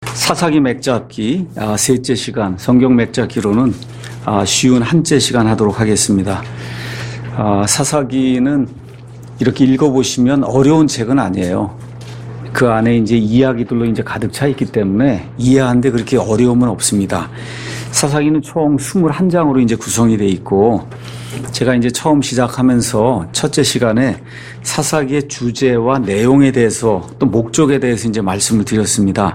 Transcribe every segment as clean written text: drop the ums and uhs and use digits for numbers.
사사기 맥잡기 셋째 시간, 성경 맥잡기로는 쉬운 한째 시간 하도록 하겠습니다. 사사기는 이렇게 읽어보시면 어려운 책은 아니에요. 그 안에 이제 이야기들로 이제 가득 차 있기 때문에 이해하는데 그렇게 어려움은 없습니다. 사사기는 총 21장으로 이제 구성이 돼 있고, 제가 이제 처음 시작하면서 첫째 시간에 사사기의 주제와 내용에 대해서 또 목적에 대해서 이제 말씀을 드렸습니다.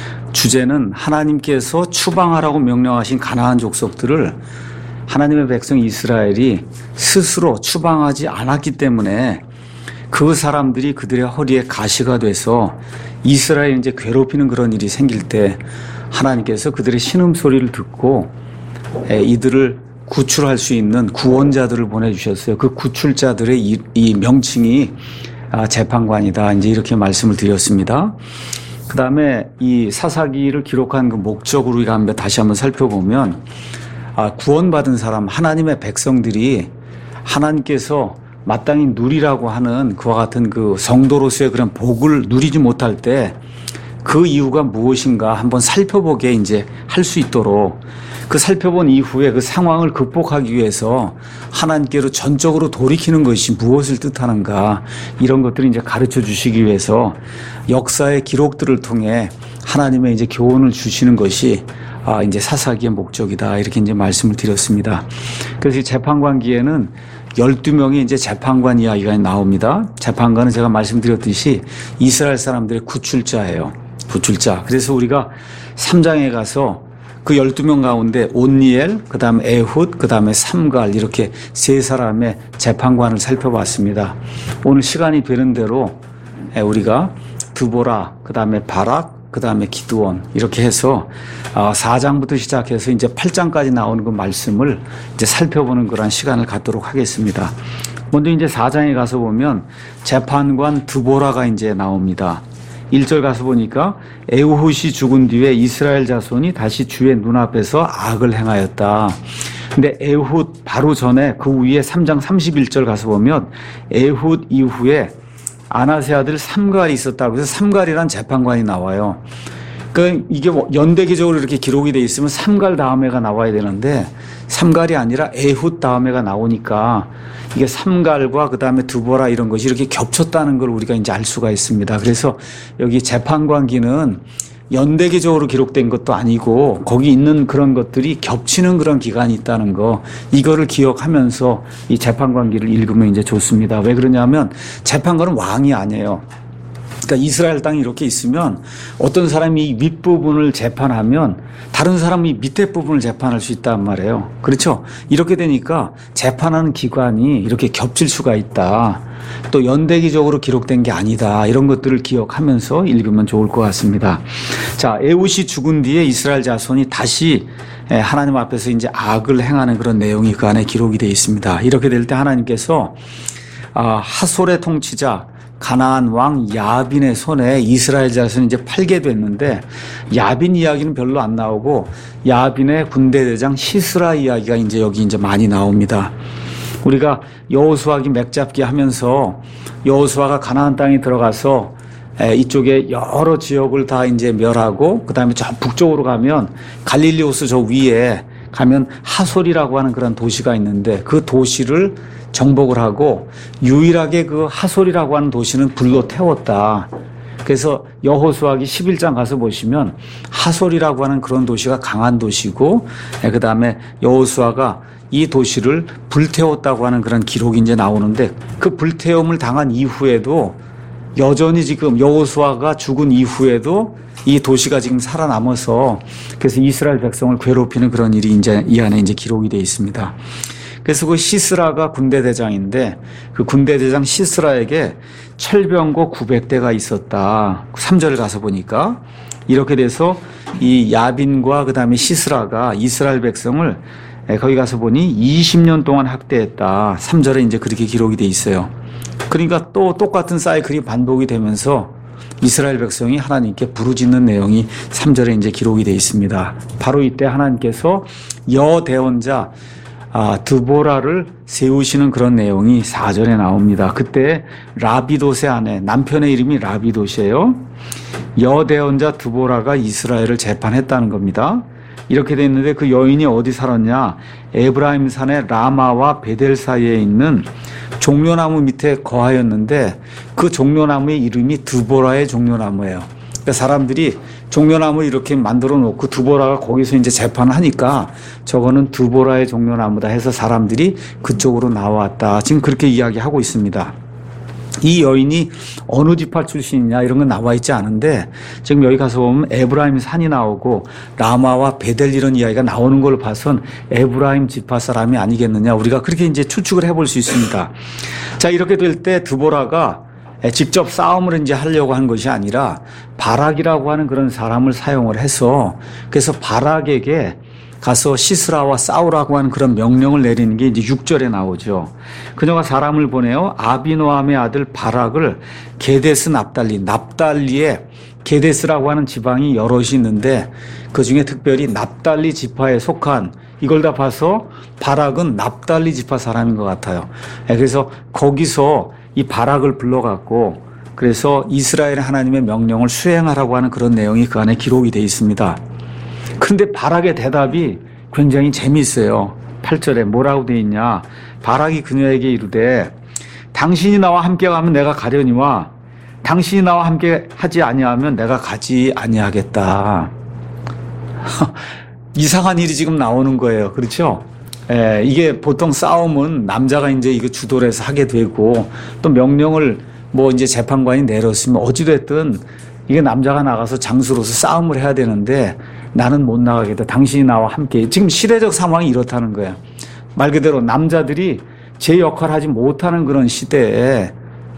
주제는 하나님께서 추방하라고 명령하신 가나안 족속들을 하나님의 백성 이스라엘이 스스로 추방하지 않았기 때문에 그 사람들이 그들의 허리에 가시가 돼서 이스라엘을 이제 괴롭히는 그런 일이 생길 때 하나님께서 그들의 신음소리를 듣고 이들을 구출할 수 있는 구원자들을 보내주셨어요. 그 구출자들의 이 명칭이 재판관이다. 이제 이렇게 말씀을 드렸습니다. 그 다음에 이 사사기를 기록한 그 목적으로 우리가 다시 한번 살펴보면, 구원받은 사람, 하나님의 백성들이 하나님께서 마땅히 누리라고 하는 그와 같은 그 성도로서의 그런 복을 누리지 못할 때 그 이유가 무엇인가 한번 살펴보게 이제 할 수 있도록, 그 살펴본 이후에 그 상황을 극복하기 위해서 하나님께로 전적으로 돌이키는 것이 무엇을 뜻하는가, 이런 것들을 이제 가르쳐 주시기 위해서 역사의 기록들을 통해 하나님의 이제 교훈을 주시는 것이 이제 사사기의 목적이다. 이렇게 이제 말씀을 드렸습니다. 그래서 이 재판관기에는 12명의 이제 재판관 이야기가 나옵니다. 재판관은 제가 말씀드렸듯이 이스라엘 사람들의 구출자예요. 구출자. 그래서 우리가 3장에 가서 그 12명 가운데 온니엘, 그 다음에 에훗, 그 다음에 삼갈, 이렇게 세 사람의 재판관을 살펴봤습니다. 오늘 시간이 되는 대로 우리가 드보라, 그 다음에 바락, 그 다음에 기드온, 이렇게 해서 4장부터 시작해서 이제 8장까지 나오는 그 말씀을 이제 살펴보는 그런 시간을 갖도록 하겠습니다. 먼저 이제 4장에 가서 보면 재판관 드보라가 이제 나옵니다. 1절 가서 보니까 에훗이 죽은 뒤에 이스라엘 자손이 다시 주의 눈앞에서 악을 행하였다. 근데 에훗 바로 전에 그 위에 3장 31절 가서 보면 에훗 이후에 아나세 아들 삼갈이 있었다고 해서 삼갈이란 재판관이 나와요. 그러니까 이게 뭐 연대기적으로 이렇게 기록이 돼 있으면 삼갈 다음에가 나와야 되는데 삼갈이 아니라 에훗 다음에가 나오니까 이게 삼갈과 그 다음에 드보라 이런 것이 이렇게 겹쳤다는 걸 우리가 이제 알 수가 있습니다. 그래서 여기 재판관기는 연대기적으로 기록된 것도 아니고 거기 있는 그런 것들이 겹치는 그런 기간이 있다는 거, 이거를 기억하면서 이 재판관기를 읽으면 이제 좋습니다. 왜 그러냐면 재판관은 왕이 아니에요. 그러니까 이스라엘 땅이 이렇게 있으면 어떤 사람이 윗부분을 재판하면 다른 사람이 밑에 부분을 재판할 수 있단 말이에요. 그렇죠? 이렇게 되니까 재판하는 기관이 이렇게 겹칠 수가 있다. 또 연대기적으로 기록된 게 아니다. 이런 것들을 기억하면서 읽으면 좋을 것 같습니다. 자, 에훗이 죽은 뒤에 이스라엘 자손이 다시 하나님 앞에서 이제 악을 행하는 그런 내용이 그 안에 기록이 되어 있습니다. 이렇게 될 때 하나님께서 하솔의 통치자 가나안 왕 야빈의 손에 이스라엘 자손이 이제 팔게 됐는데, 야빈 이야기는 별로 안 나오고 야빈의 군대 대장 시스라 이야기가 이제 여기 이제 많이 나옵니다. 우리가 여호수아기 맥잡기 하면서 여호수아가 가나안 땅에 들어가서 이쪽에 여러 지역을 다 이제 멸하고, 그 다음에 저 북쪽으로 가면 갈릴리 호수 저 위에 가면 하솔이라고 하는 그런 도시가 있는데 그 도시를 정복을 하고 유일하게 그 하솔이라고 하는 도시는 불로 태웠다. 그래서 여호수아기 11장 가서 보시면 하솔이라고 하는 그런 도시가 강한 도시고, 그 다음에 여호수아가 이 도시를 불태웠다고 하는 그런 기록이 이제 나오는데, 그 불태움을 당한 이후에도 여전히 지금 여호수아가 죽은 이후에도 이 도시가 지금 살아남아서 그래서 이스라엘 백성을 괴롭히는 그런 일이 이제 이 안에 이제 기록이 되어 있습니다. 그래서 그 시스라가 군대 대장인데 그 군대 대장 시스라에게 철병거 900대가 있었다. 3절 가서 보니까 이렇게 돼서 이 야빈과 그 다음에 시스라가 이스라엘 백성을 거기 가서 보니 20년 동안 학대했다. 3절에 이제 그렇게 기록이 돼 있어요. 그러니까 또 똑같은 사이클이 반복이 되면서 이스라엘 백성이 하나님께 부르짖는 내용이 3절에 이제 기록이 되어 있습니다. 바로 이때 하나님께서 여대원자 드보라를 세우시는 그런 내용이 4절에 나옵니다. 그때 라비돗의 아내, 남편의 이름이 라비돗이에요. 여대언자 드보라가 이스라엘을 재판했다는 겁니다. 이렇게 돼 있는데 그 여인이 어디 살았냐? 에브라임 산의 라마와 베델 사이에 있는 종려나무 밑에 거하였는데 그 종려나무의 이름이 드보라의 종려나무예요. 그러니까 사람들이 종려나무 이렇게 만들어 놓고 드보라가 거기서 이제 재판을 하니까 저거는 드보라의 종려나무다 해서 사람들이 그쪽으로 나왔다. 지금 그렇게 이야기하고 있습니다. 이 여인이 어느 지파 출신이냐 이런 건 나와 있지 않은데 지금 여기 가서 보면 에브라임 산이 나오고 라마와 베델 이런 이야기가 나오는 걸 봐선 에브라임 지파 사람이 아니겠느냐 우리가 그렇게 이제 추측을 해볼 수 있습니다. 자, 이렇게 될 때 드보라가 직접 싸움을 이제 하려고 한 것이 아니라 바락이라고 하는 그런 사람을 사용을 해서 그래서 바락에게 가서 시스라와 싸우라고 하는 그런 명령을 내리는 게 이제 6절에 나오죠. 그녀가 사람을 보내어 아비노함의 아들 바락을 게데스 납달리에 게데스라고 하는 지방이 여럿이 있는데 그중에 특별히 납달리 지파에 속한 이걸 다 봐서 바락은 납달리 지파 사람인 것 같아요. 그래서 거기서 이 바락을 불러갖고 그래서 이스라엘 하나님의 명령을 수행하라고 하는 그런 내용이 그 안에 기록이 되어 있습니다. 그런데 바락의 대답이 굉장히 재미있어요. 8절에 뭐라고 되어 있냐. 바락이 그녀에게 이르되 당신이 나와 함께 가면 내가 가려니와 당신이 나와 함께 하지 아니하면 내가 가지 아니하겠다. 이상한 일이 지금 나오는 거예요. 그렇죠? 이게 보통 싸움은 남자가 이제 이거 주도를 해서 하게 되고 또 명령을 뭐 이제 재판관이 내렸으면 어찌됐든 이게 남자가 나가서 장수로서 싸움을 해야 되는데 나는 못 나가겠다. 당신이 나와 함께. 지금 시대적 상황이 이렇다는 거야. 말 그대로 남자들이 제 역할을 하지 못하는 그런 시대에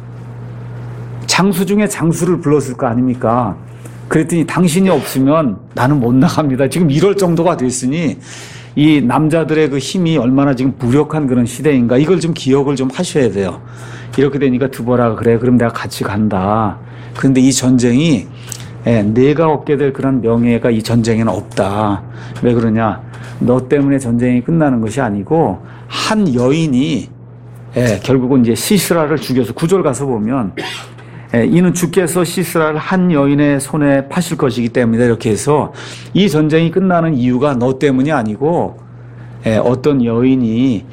장수 중에 장수를 불렀을 거 아닙니까? 그랬더니 당신이 없으면 나는 못 나갑니다. 지금 이럴 정도가 됐으니 이 남자들의 그 힘이 얼마나 지금 무력한 그런 시대인가 이걸 좀 기억을 좀 하셔야 돼요. 이렇게 되니까 드보라가 그래 그럼 내가 같이 간다. 그런데 이 전쟁이 내가 얻게 될 그런 명예가 이 전쟁에는 없다. 왜 그러냐? 너 때문에 전쟁이 끝나는 것이 아니고 한 여인이 결국은 이제 시스라를 죽여서 9절 가서 보면 이는 주께서 시스라를 한 여인의 손에 파실 것이기 때문에 이렇게 해서 이 전쟁이 끝나는 이유가 너 때문이 아니고 어떤 여인이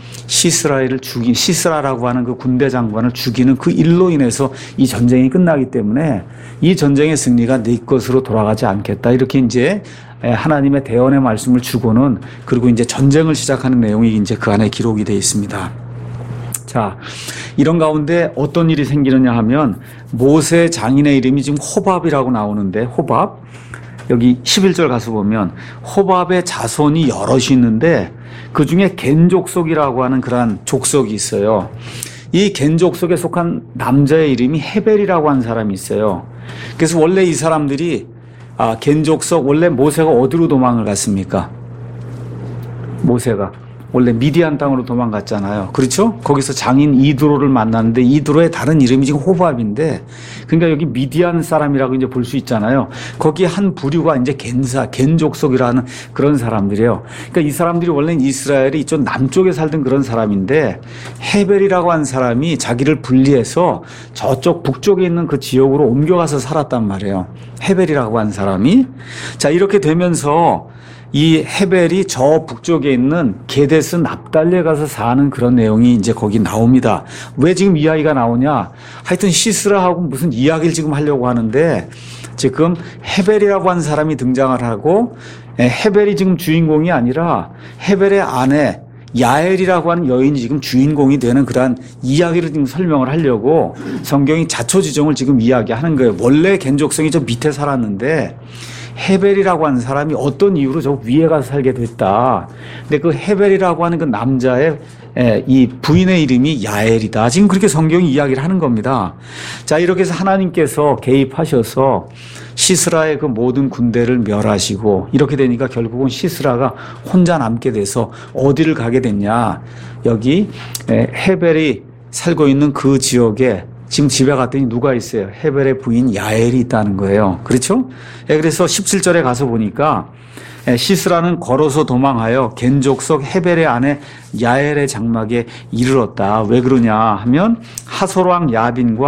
시스라라고 하는 그 군대 장관을 죽이는 그 일로 인해서 이 전쟁이 끝나기 때문에 이 전쟁의 승리가 네 것으로 돌아가지 않겠다. 이렇게 이제 하나님의 대언의 말씀을 주고는 그리고 이제 전쟁을 시작하는 내용이 이제 그 안에 기록이 되어 있습니다. 자, 이런 가운데 어떤 일이 생기느냐 하면 모세 장인의 이름이 지금 호밥이라고 나오는데 호밥 여기 11절 가서 보면 호밥의 자손이 여럿이 있는데 그중에 겐 족속이라고 하는 그러한 족속이 있어요. 이 겐 족속에 속한 남자의 이름이 헤벨이라고 하는 사람이 있어요. 그래서 원래 이 사람들이 겐 족속 원래 모세가 어디로 도망을 갔습니까? 모세가 원래 미디안 땅으로 도망갔잖아요. 그렇죠? 거기서 장인 이드로를 만났는데 이드로의 다른 이름이 지금 호밥인데 그러니까 여기 미디안 사람이라고 이제 볼 수 있잖아요. 거기 한 부류가 이제 겐 족속이라는 그런 사람들이에요. 그러니까 이 사람들이 원래 이스라엘이 이쪽 남쪽에 살던 그런 사람인데 헤벨이라고 한 사람이 자기를 분리해서 저쪽 북쪽에 있는 그 지역으로 옮겨가서 살았단 말이에요. 헤벨이라고 한 사람이. 자, 이렇게 되면서 이 헤벨이 저 북쪽에 있는 게데스 납달리에 가서 사는 그런 내용이 이제 거기 나옵니다. 왜 지금 이야기가 나오냐? 하여튼 시스라하고 무슨 이야기를 지금 하려고 하는데 지금 헤벨이라고 하는 사람이 등장을 하고 헤벨이 지금 주인공이 아니라 헤벨의 아내 야엘이라고 하는 여인이 지금 주인공이 되는 그러한 이야기를 지금 설명을 하려고 성경이 자초지종을 지금 이야기하는 거예요. 원래 겐족성이 저 밑에 살았는데 헤벨이라고 하는 사람이 어떤 이유로 저 위에 가서 살게 됐다. 근데 그 헤벨이라고 하는 그 남자의 이 부인의 이름이 야엘이다. 지금 그렇게 성경이 이야기를 하는 겁니다. 자, 이렇게 해서 하나님께서 개입하셔서 시스라의 그 모든 군대를 멸하시고 이렇게 되니까 결국은 시스라가 혼자 남게 돼서 어디를 가게 됐냐. 여기 헤벨이 살고 있는 그 지역에 지금 집에 갔더니 누가 있어요? 헤벨의 부인 야엘이 있다는 거예요. 그렇죠? 그래서 17절에 가서 보니까 시스라는 걸어서 도망하여 겐 족속 헤벨의 아내 야엘의 장막에 이르렀다. 왜 그러냐 하면 하솔왕 야빈과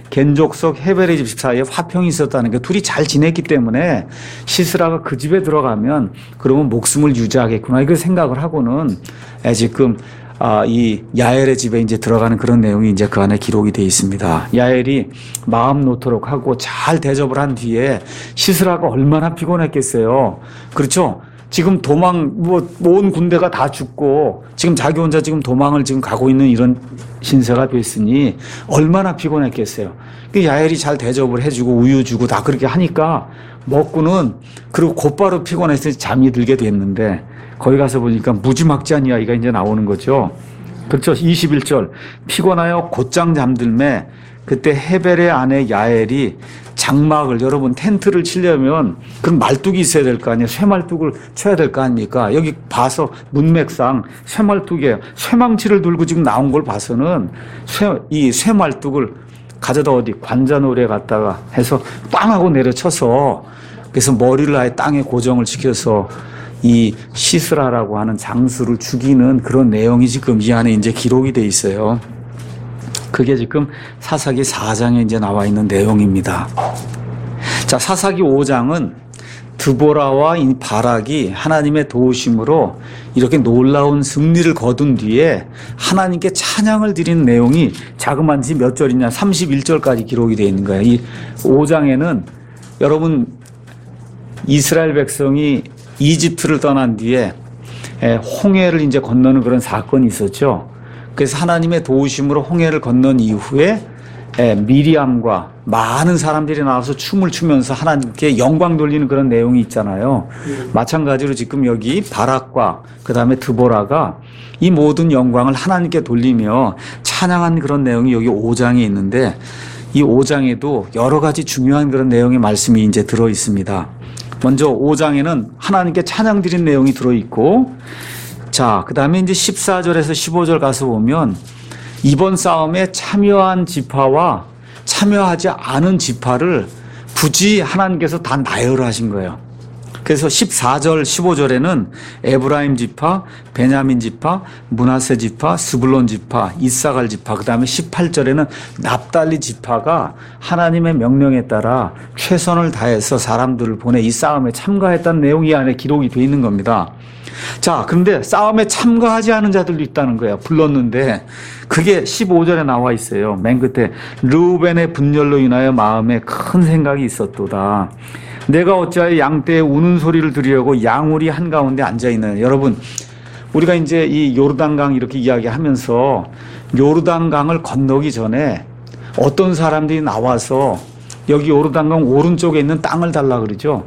겐족속 헤벨의 집 사이에 화평이 있었다는 게 둘이 잘 지냈기 때문에 시스라가 그 집에 들어가면 그러면 목숨을 유지하겠구나 이걸 생각을 하고는 지금 이 야엘의 집에 이제 들어가는 그런 내용이 이제 그 안에 기록이 되어 있습니다. 야엘이 마음 놓도록 하고 잘 대접을 한 뒤에 시스라가 얼마나 피곤했겠어요. 그렇죠? 지금 온 군대가 다 죽고 지금 자기 혼자 지금 도망을 지금 가고 있는 이런 신세가 됐으니 얼마나 피곤했겠어요. 그 야엘이 잘 대접을 해주고 우유 주고 다 그렇게 하니까 먹고는 그리고 곧바로 피곤해서 잠이 들게 됐는데 거기 가서 보니까 무지막지한 이야기가 이제 나오는 거죠. 그렇죠. 21절 피곤하여 곧장 잠들매 그때 헤벨의 아내 야엘이 장막을 여러분 텐트를 치려면 그럼 말뚝이 있어야 될 거 아니에요. 쇠말뚝을 쳐야 될 거 아닙니까? 여기 봐서 문맥상 쇠말뚝이에요. 쇠망치를 들고 지금 나온 걸 봐서는 이 쇠말뚝을 가져다 어디 관자놀이에 갔다가 해서 빵 하고 내려쳐서 그래서 머리를 아예 땅에 고정을 시켜서 이 시스라라고 하는 장수를 죽이는 그런 내용이 지금 이 안에 이제 기록이 돼 있어요. 그게 지금 사사기 4장에 이제 나와 있는 내용입니다. 자, 사사기 5장은 드보라와 이 바락이 하나님의 도우심으로 이렇게 놀라운 승리를 거둔 뒤에 하나님께 찬양을 드리는 내용이 자그마치 몇 절이냐 31절까지 기록이 되어 있는 거예요. 이 5장에는 여러분 이스라엘 백성이 이집트를 떠난 뒤에 홍해를 이제 건너는 그런 사건이 있었죠. 그래서 하나님의 도우심으로 홍해를 건넌 이후에 미리암과 많은 사람들이 나와서 춤을 추면서 하나님께 영광 돌리는 그런 내용이 있잖아요. 마찬가지로 지금 여기 바락과 그 다음에 드보라가 이 모든 영광을 하나님께 돌리며 찬양한 그런 내용이 여기 5장에 있는데 이 5장에도 여러 가지 중요한 그런 내용의 말씀이 이제 들어 있습니다. 먼저 5장에는 하나님께 찬양 드린 내용이 들어 있고 자, 그 다음에 이제 14절에서 15절 가서 보면 이번 싸움에 참여한 지파와 참여하지 않은 지파를 굳이 하나님께서 다 나열하신 거예요. 그래서 14절, 15절에는 에브라임 지파, 베냐민 지파, 므낫세 지파, 스불론 지파, 이사갈 지파, 그 다음에 18절에는 납달리 지파가 하나님의 명령에 따라 최선을 다해서 사람들을 보내 이 싸움에 참가했다는 내용이 안에 기록이 되어 있는 겁니다. 자, 그런데 싸움에 참가하지 않은 자들도 있다는 거예요. 불렀는데 그게 15절에 나와 있어요. 맨 끝에 르우벤의 분열로 인하여 마음에 큰 생각이 있었도다. 내가 어찌하여 양떼의 우는 소리를 들으려고 양우리 한가운데 앉아있느냐. 여러분 우리가 이제 이 요르단강 이렇게 이야기하면서 요르단강을 건너기 전에 어떤 사람들이 나와서 여기 요르단강 오른쪽에 있는 땅을 달라 그러죠.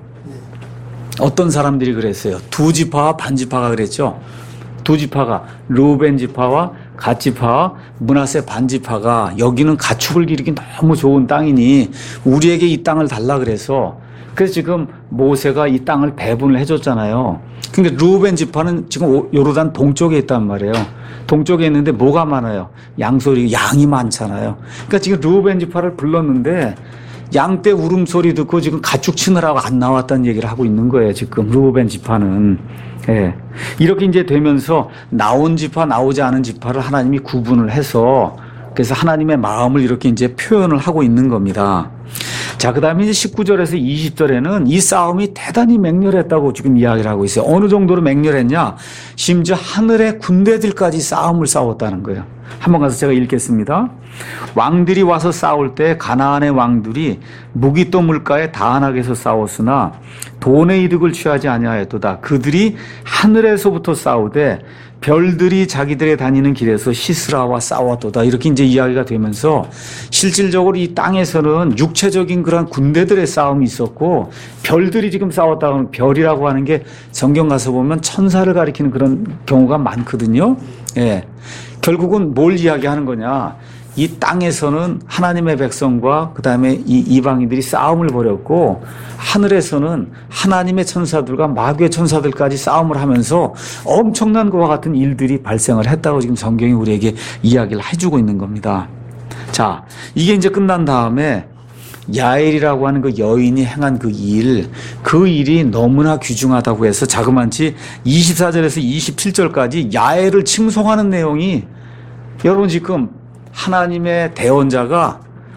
어떤 사람들이 그랬어요. 두 지파와 반 지파가 그랬죠. 두 지파가 르우벤 지파와 갓 지파와 므낫세 반 지파가 여기는 가축을 기르기 너무 좋은 땅이니 우리에게 이 땅을 달라 그래서 지금 모세가 이 땅을 배분을 해줬잖아요. 근데 르우벤 지파는 지금 요르단 동쪽에 있단 말이에요. 동쪽에 있는데 뭐가 많아요? 양소리, 양이 많잖아요. 그러니까 지금 르우벤 지파를 불렀는데 양떼 울음소리 듣고 지금 가축 치느라고 안 나왔다는 얘기를 하고 있는 거예요. 지금 르우벤 지파는. 예. 이렇게 이제 되면서 나온 지파, 나오지 않은 지파를 하나님이 구분을 해서 그래서 하나님의 마음을 이렇게 이제 표현을 하고 있는 겁니다. 자, 그 다음에 이제 19절에서 20절에는 이 싸움이 대단히 맹렬했다고 지금 이야기를 하고 있어요. 어느 정도로 맹렬했냐? 심지어 하늘의 군대들까지 싸움을 싸웠다는 거예요. 한번 가서 제가 읽겠습니다. 왕들이 와서 싸울 때 가나안의 왕들이 무기또 물가에 다한하게서 싸웠으나 돈의 이득을 취하지 아니하였도다. 그들이 하늘에서부터 싸우되 별들이 자기들의 다니는 길에서 시스라와 싸웠도다. 이렇게 이제 이야기가 되면서 실질적으로 이 땅에서는 육체적인 그런 군대들의 싸움이 있었고 별들이 지금 싸웠다고 하면 별이라고 하는 게 성경 가서 보면 천사를 가리키는 그런 경우가 많거든요. 예. 결국은 뭘 이야기하는 거냐. 이 땅에서는 하나님의 백성과 그 다음에 이 이방인들이 싸움을 벌였고 하늘에서는 하나님의 천사들과 마귀의 천사들까지 싸움을 하면서 엄청난 것과 같은 일들이 발생을 했다고 지금 성경이 우리에게 이야기를 해주고 있는 겁니다. 자, 이게 이제 끝난 다음에 야엘이라고 하는 그 여인이 행한 그 일이 너무나 귀중하다고 해서 자그마치 24절에서 27절까지 야엘을 칭송하는 내용이 여러분 지금 하나님의 대언자가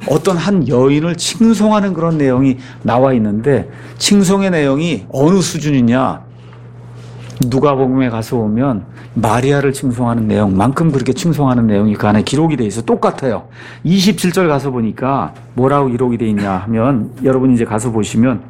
어떤 한 여인을 칭송하는 그런 내용이 나와 있는데 칭송의 내용이 어느 수준이냐? 누가복음에 가서 보면 마리아를 칭송하는 내용만큼 그렇게 칭송하는 내용이 그 안에 기록이 돼 있어. 똑같아요. 27절 가서 보니까 뭐라고 기록이 돼 있냐 하면 여러분 이제 가서 보시면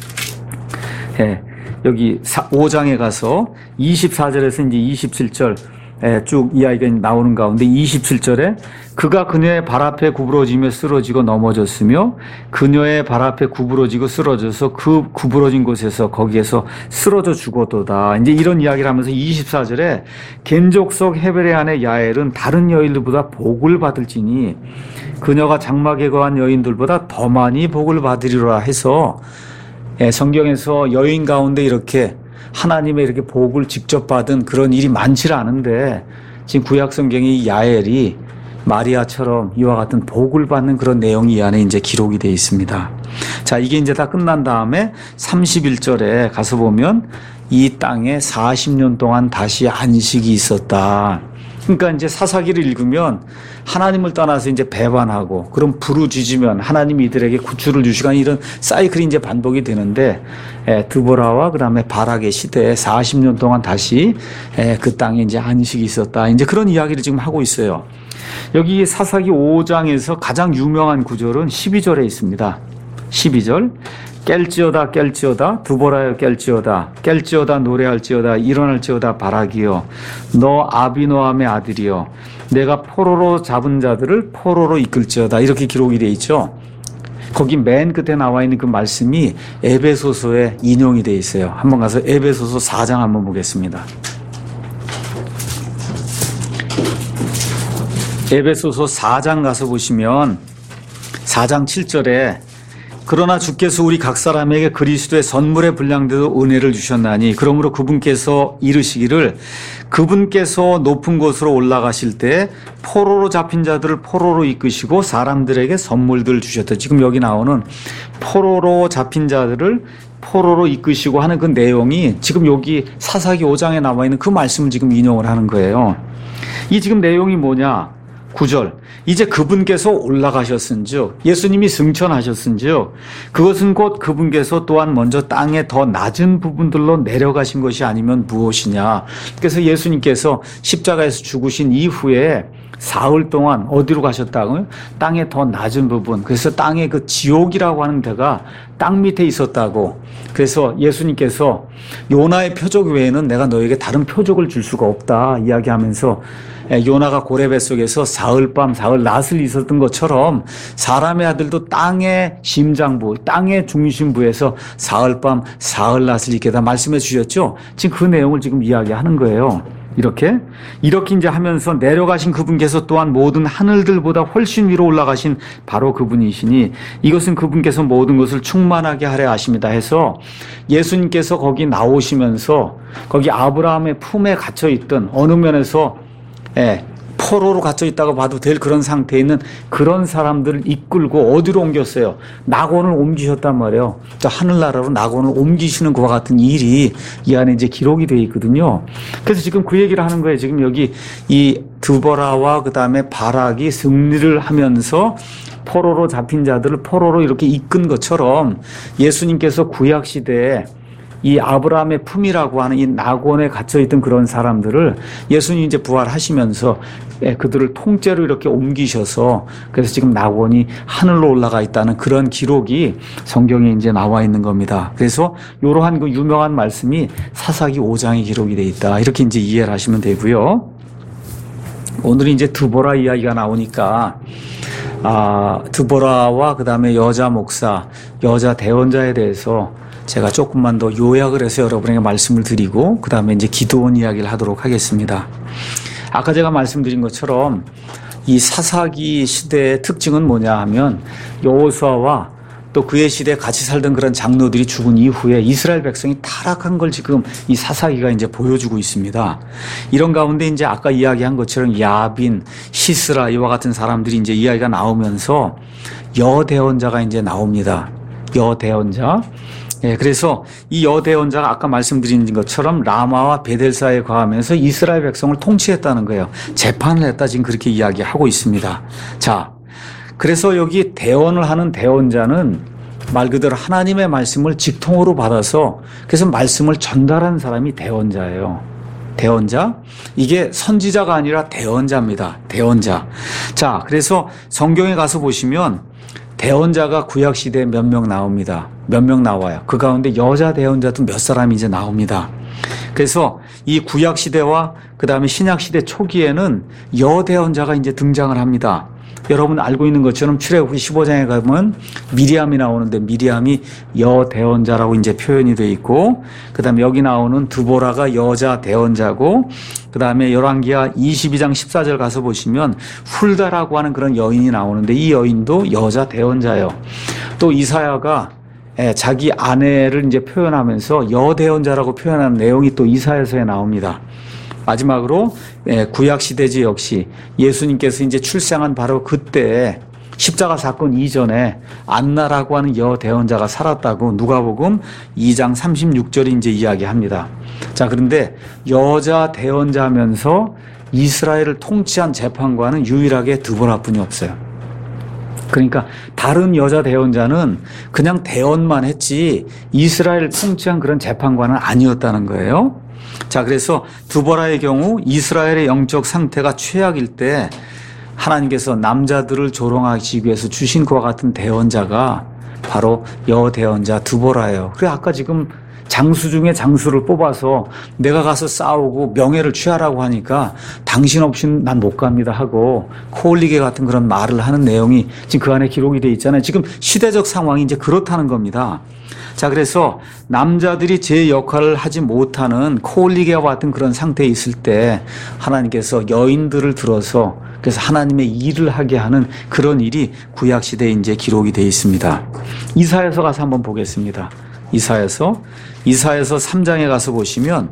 여기 5장에 가서 24절에서 이제 27절 쭉 이야기가 나오는 가운데 27절에 그가 그녀의 발 앞에 구부러지며 쓰러지고 넘어졌으며 그녀의 발 앞에 구부러지고 쓰러져서 그 구부러진 곳에서 거기에서 쓰러져 죽었도다. 이제 이런 이야기를 하면서 24절에 겐족속 헤벨의 아내 야엘은 다른 여인들보다 복을 받을지니 그녀가 장막에 거한 여인들보다 더 많이 복을 받으리라 해서 성경에서 여인 가운데 이렇게 하나님의 이렇게 복을 직접 받은 그런 일이 많지 않은데 지금 구약 성경의 야엘이 마리아처럼 이와 같은 복을 받는 그런 내용이 이 안에 이제 기록이 되어 있습니다. 자, 이게 이제 다 끝난 다음에 31절에 가서 보면 이 땅에 40년 동안 다시 안식이 있었다. 그러니까 이제 사사기를 읽으면 하나님을 떠나서 이제 배반하고 그럼 부르짖으면 하나님이 이들에게 구출을 주시고 이런 사이클이 이제 반복이 되는데 드보라와 그다음에 바락의 시대에 40년 동안 다시 그 땅에 이제 안식이 있었다. 이제 그런 이야기를 지금 하고 있어요. 여기 사사기 5장에서 가장 유명한 구절은 12절에 있습니다. 12절. 깰지어다 깰지어다 드보라여 깰지어다 노래할지어다 일어날지어다 바락이여 너 아비노함의 아들이여 내가 포로로 잡은 자들을 포로로 이끌지어다. 이렇게 기록이 되어 있죠. 거기 맨 끝에 나와 있는 그 말씀이 에베소서에 인용이 되어 있어요. 한번 가서 에베소서 4장 한번 보겠습니다. 에베소서 4장 가서 보시면 4장 7절에 그러나 주께서 우리 각 사람에게 그리스도의 선물의 분량대로 은혜를 주셨나니 그러므로 그분께서 이르시기를 그분께서 높은 곳으로 올라가실 때 포로로 잡힌 자들을 포로로 이끄시고 사람들에게 선물들 주셨다. 지금 여기 나오는 포로로 잡힌 자들을 포로로 이끄시고 하는 그 내용이 지금 여기 사사기 5장에 나와 있는 그 말씀을 지금 인용을 하는 거예요. 이 지금 내용이 뭐냐? 9절. 이제 그분께서 올라가셨은즉 예수님이 승천하셨은즉 그것은 곧 그분께서 또한 먼저 땅의 더 낮은 부분들로 내려가신 것이 아니면 무엇이냐. 그래서 예수님께서 십자가에서 죽으신 이후에 사흘 동안 어디로 가셨다고요? 땅의 더 낮은 부분. 그래서 땅의 그 지옥이라고 하는 데가 땅 밑에 있었다고. 그래서 예수님께서 요나의 표적 외에는 내가 너에게 다른 표적을 줄 수가 없다 이야기하면서 요나가 고래 뱃속에서 사흘 밤 사흘 낮을 있었던 것처럼 사람의 아들도 땅의 심장부, 땅의 중심부에서 사흘 밤 사흘 낮을 있게 다 말씀해 주셨죠. 지금 그 내용을 지금 이야기하는 거예요. 이렇게 이제 하면서 내려가신 그분께서 또한 모든 하늘들보다 훨씬 위로 올라가신 바로 그분이시니 이것은 그분께서 모든 것을 충만하게 하려 하십니다 해서 예수님께서 거기 나오시면서 거기 아브라함의 품에 갇혀 있던 어느 면에서 포로로 갇혀 있다고 봐도 될 그런 상태에 있는 그런 사람들을 이끌고 어디로 옮겼어요? 낙원을 옮기셨단 말이에요. 하늘나라로 낙원을 옮기시는 것과 같은 일이 이 안에 이제 기록이 되어 있거든요. 그래서 지금 그 얘기를 하는 거예요. 지금 여기 이 드보라와 그 다음에 바락이 승리를 하면서 포로로 잡힌 자들을 포로로 이렇게 이끈 것처럼 예수님께서 구약 시대에 이 아브라함의 품이라고 하는 이 낙원에 갇혀있던 그런 사람들을 예수님이 이제 부활하시면서 그들을 통째로 이렇게 옮기셔서 그래서 지금 낙원이 하늘로 올라가 있다는 그런 기록이 성경에 이제 나와 있는 겁니다. 그래서 이러한 그 유명한 말씀이 사사기 5장에 기록이 돼 있다. 이렇게 이제 이해를 하시면 되고요. 오늘은 이제 드보라 이야기가 나오니까 드보라와 그 다음에 여자 목사, 여자 대원자에 대해서 제가 조금만 더 요약을 해서 여러분에게 말씀을 드리고 그 다음에 이제 기도원 이야기를 하도록 하겠습니다. 아까 제가 말씀드린 것처럼 이 사사기 시대의 특징은 뭐냐 하면 여호수아와 또 그의 시대에 같이 살던 그런 장로들이 죽은 이후에 이스라엘 백성이 타락한 걸 지금 이 사사기가 이제 보여주고 있습니다. 이런 가운데 이제 아까 이야기한 것처럼 야빈, 시스라 이와 같은 사람들이 이제 이야기가 나오면서 여대원자가 이제 나옵니다. 여대원자. 그래서 이 여대원자가 아까 말씀드린 것처럼 라마와 베델사에 거하면서 이스라엘 백성을 통치했다는 거예요. 재판을 했다 지금 그렇게 이야기하고 있습니다. 자, 그래서 여기 대언을 하는 대언자는 말 그대로 하나님의 말씀을 직통으로 받아서 그래서 말씀을 전달한 사람이 대언자예요. 대언자. 이게 선지자가 아니라 대언자입니다. 대언자. 자, 그래서 성경에 가서 보시면 대언자가 구약시대에 몇 명 나옵니다. 몇 명 나와요. 그 가운데 여자 대언자도 몇 사람이 이제 나옵니다. 그래서 이 구약시대와 그 다음에 신약시대 초기에는 여대언자가 이제 등장을 합니다. 여러분 알고 있는 것처럼 출애굽기 15장에 가면 미리암이 나오는데 미리암이 여대언자라고 이제 표현이 되어 있고, 그 다음에 여기 나오는 드보라가 여자 대언자고, 그 다음에 열왕기하 22장 14절 가서 보시면 훌다라고 하는 그런 여인이 나오는데 이 여인도 여자 대언자예요. 또 이사야가 자기 아내를 이제 표현하면서 여대언자라고 표현하는 내용이 또 이사야서에 나옵니다. 마지막으로 구약시대지 역시 예수님께서 이제 출생한 바로 그때 십자가 사건 이전에 안나라고 하는 여대언자가 살았다고 누가복음 2장 36절이 이제 이야기합니다. 자, 그런데 여자 대언자면서 이스라엘을 통치한 재판관은 유일하게 드보라뿐이 없어요. 그러니까 다른 여자 대언자는 그냥 대언만 했지 이스라엘을 통치한 그런 재판관은 아니었다는 거예요. 자, 그래서 드보라의 경우 이스라엘의 영적 상태가 최악일 때 하나님께서 남자들을 조롱하시기 위해서 주신 그와 같은 대언자가 바로 여대언자 드보라예요. 그래 아까 지금 장수 중에 장수를 뽑아서 내가 가서 싸우고 명예를 취하라고 하니까 당신 없이는 난 못 갑니다 하고 코 올리게 같은 그런 말을 하는 내용이 지금 그 안에 기록이 돼 있잖아요. 지금 시대적 상황이 이제 그렇다는 겁니다. 자, 그래서 남자들이 제 역할을 하지 못하는 코 올리게와 같은 그런 상태에 있을 때 하나님께서 여인들을 들어서 그래서 하나님의 일을 하게 하는 그런 일이 구약시대에 이제 기록이 되어 있습니다. 이사야서 가서 한번 보겠습니다. 이사야서 3장에 가서 보시면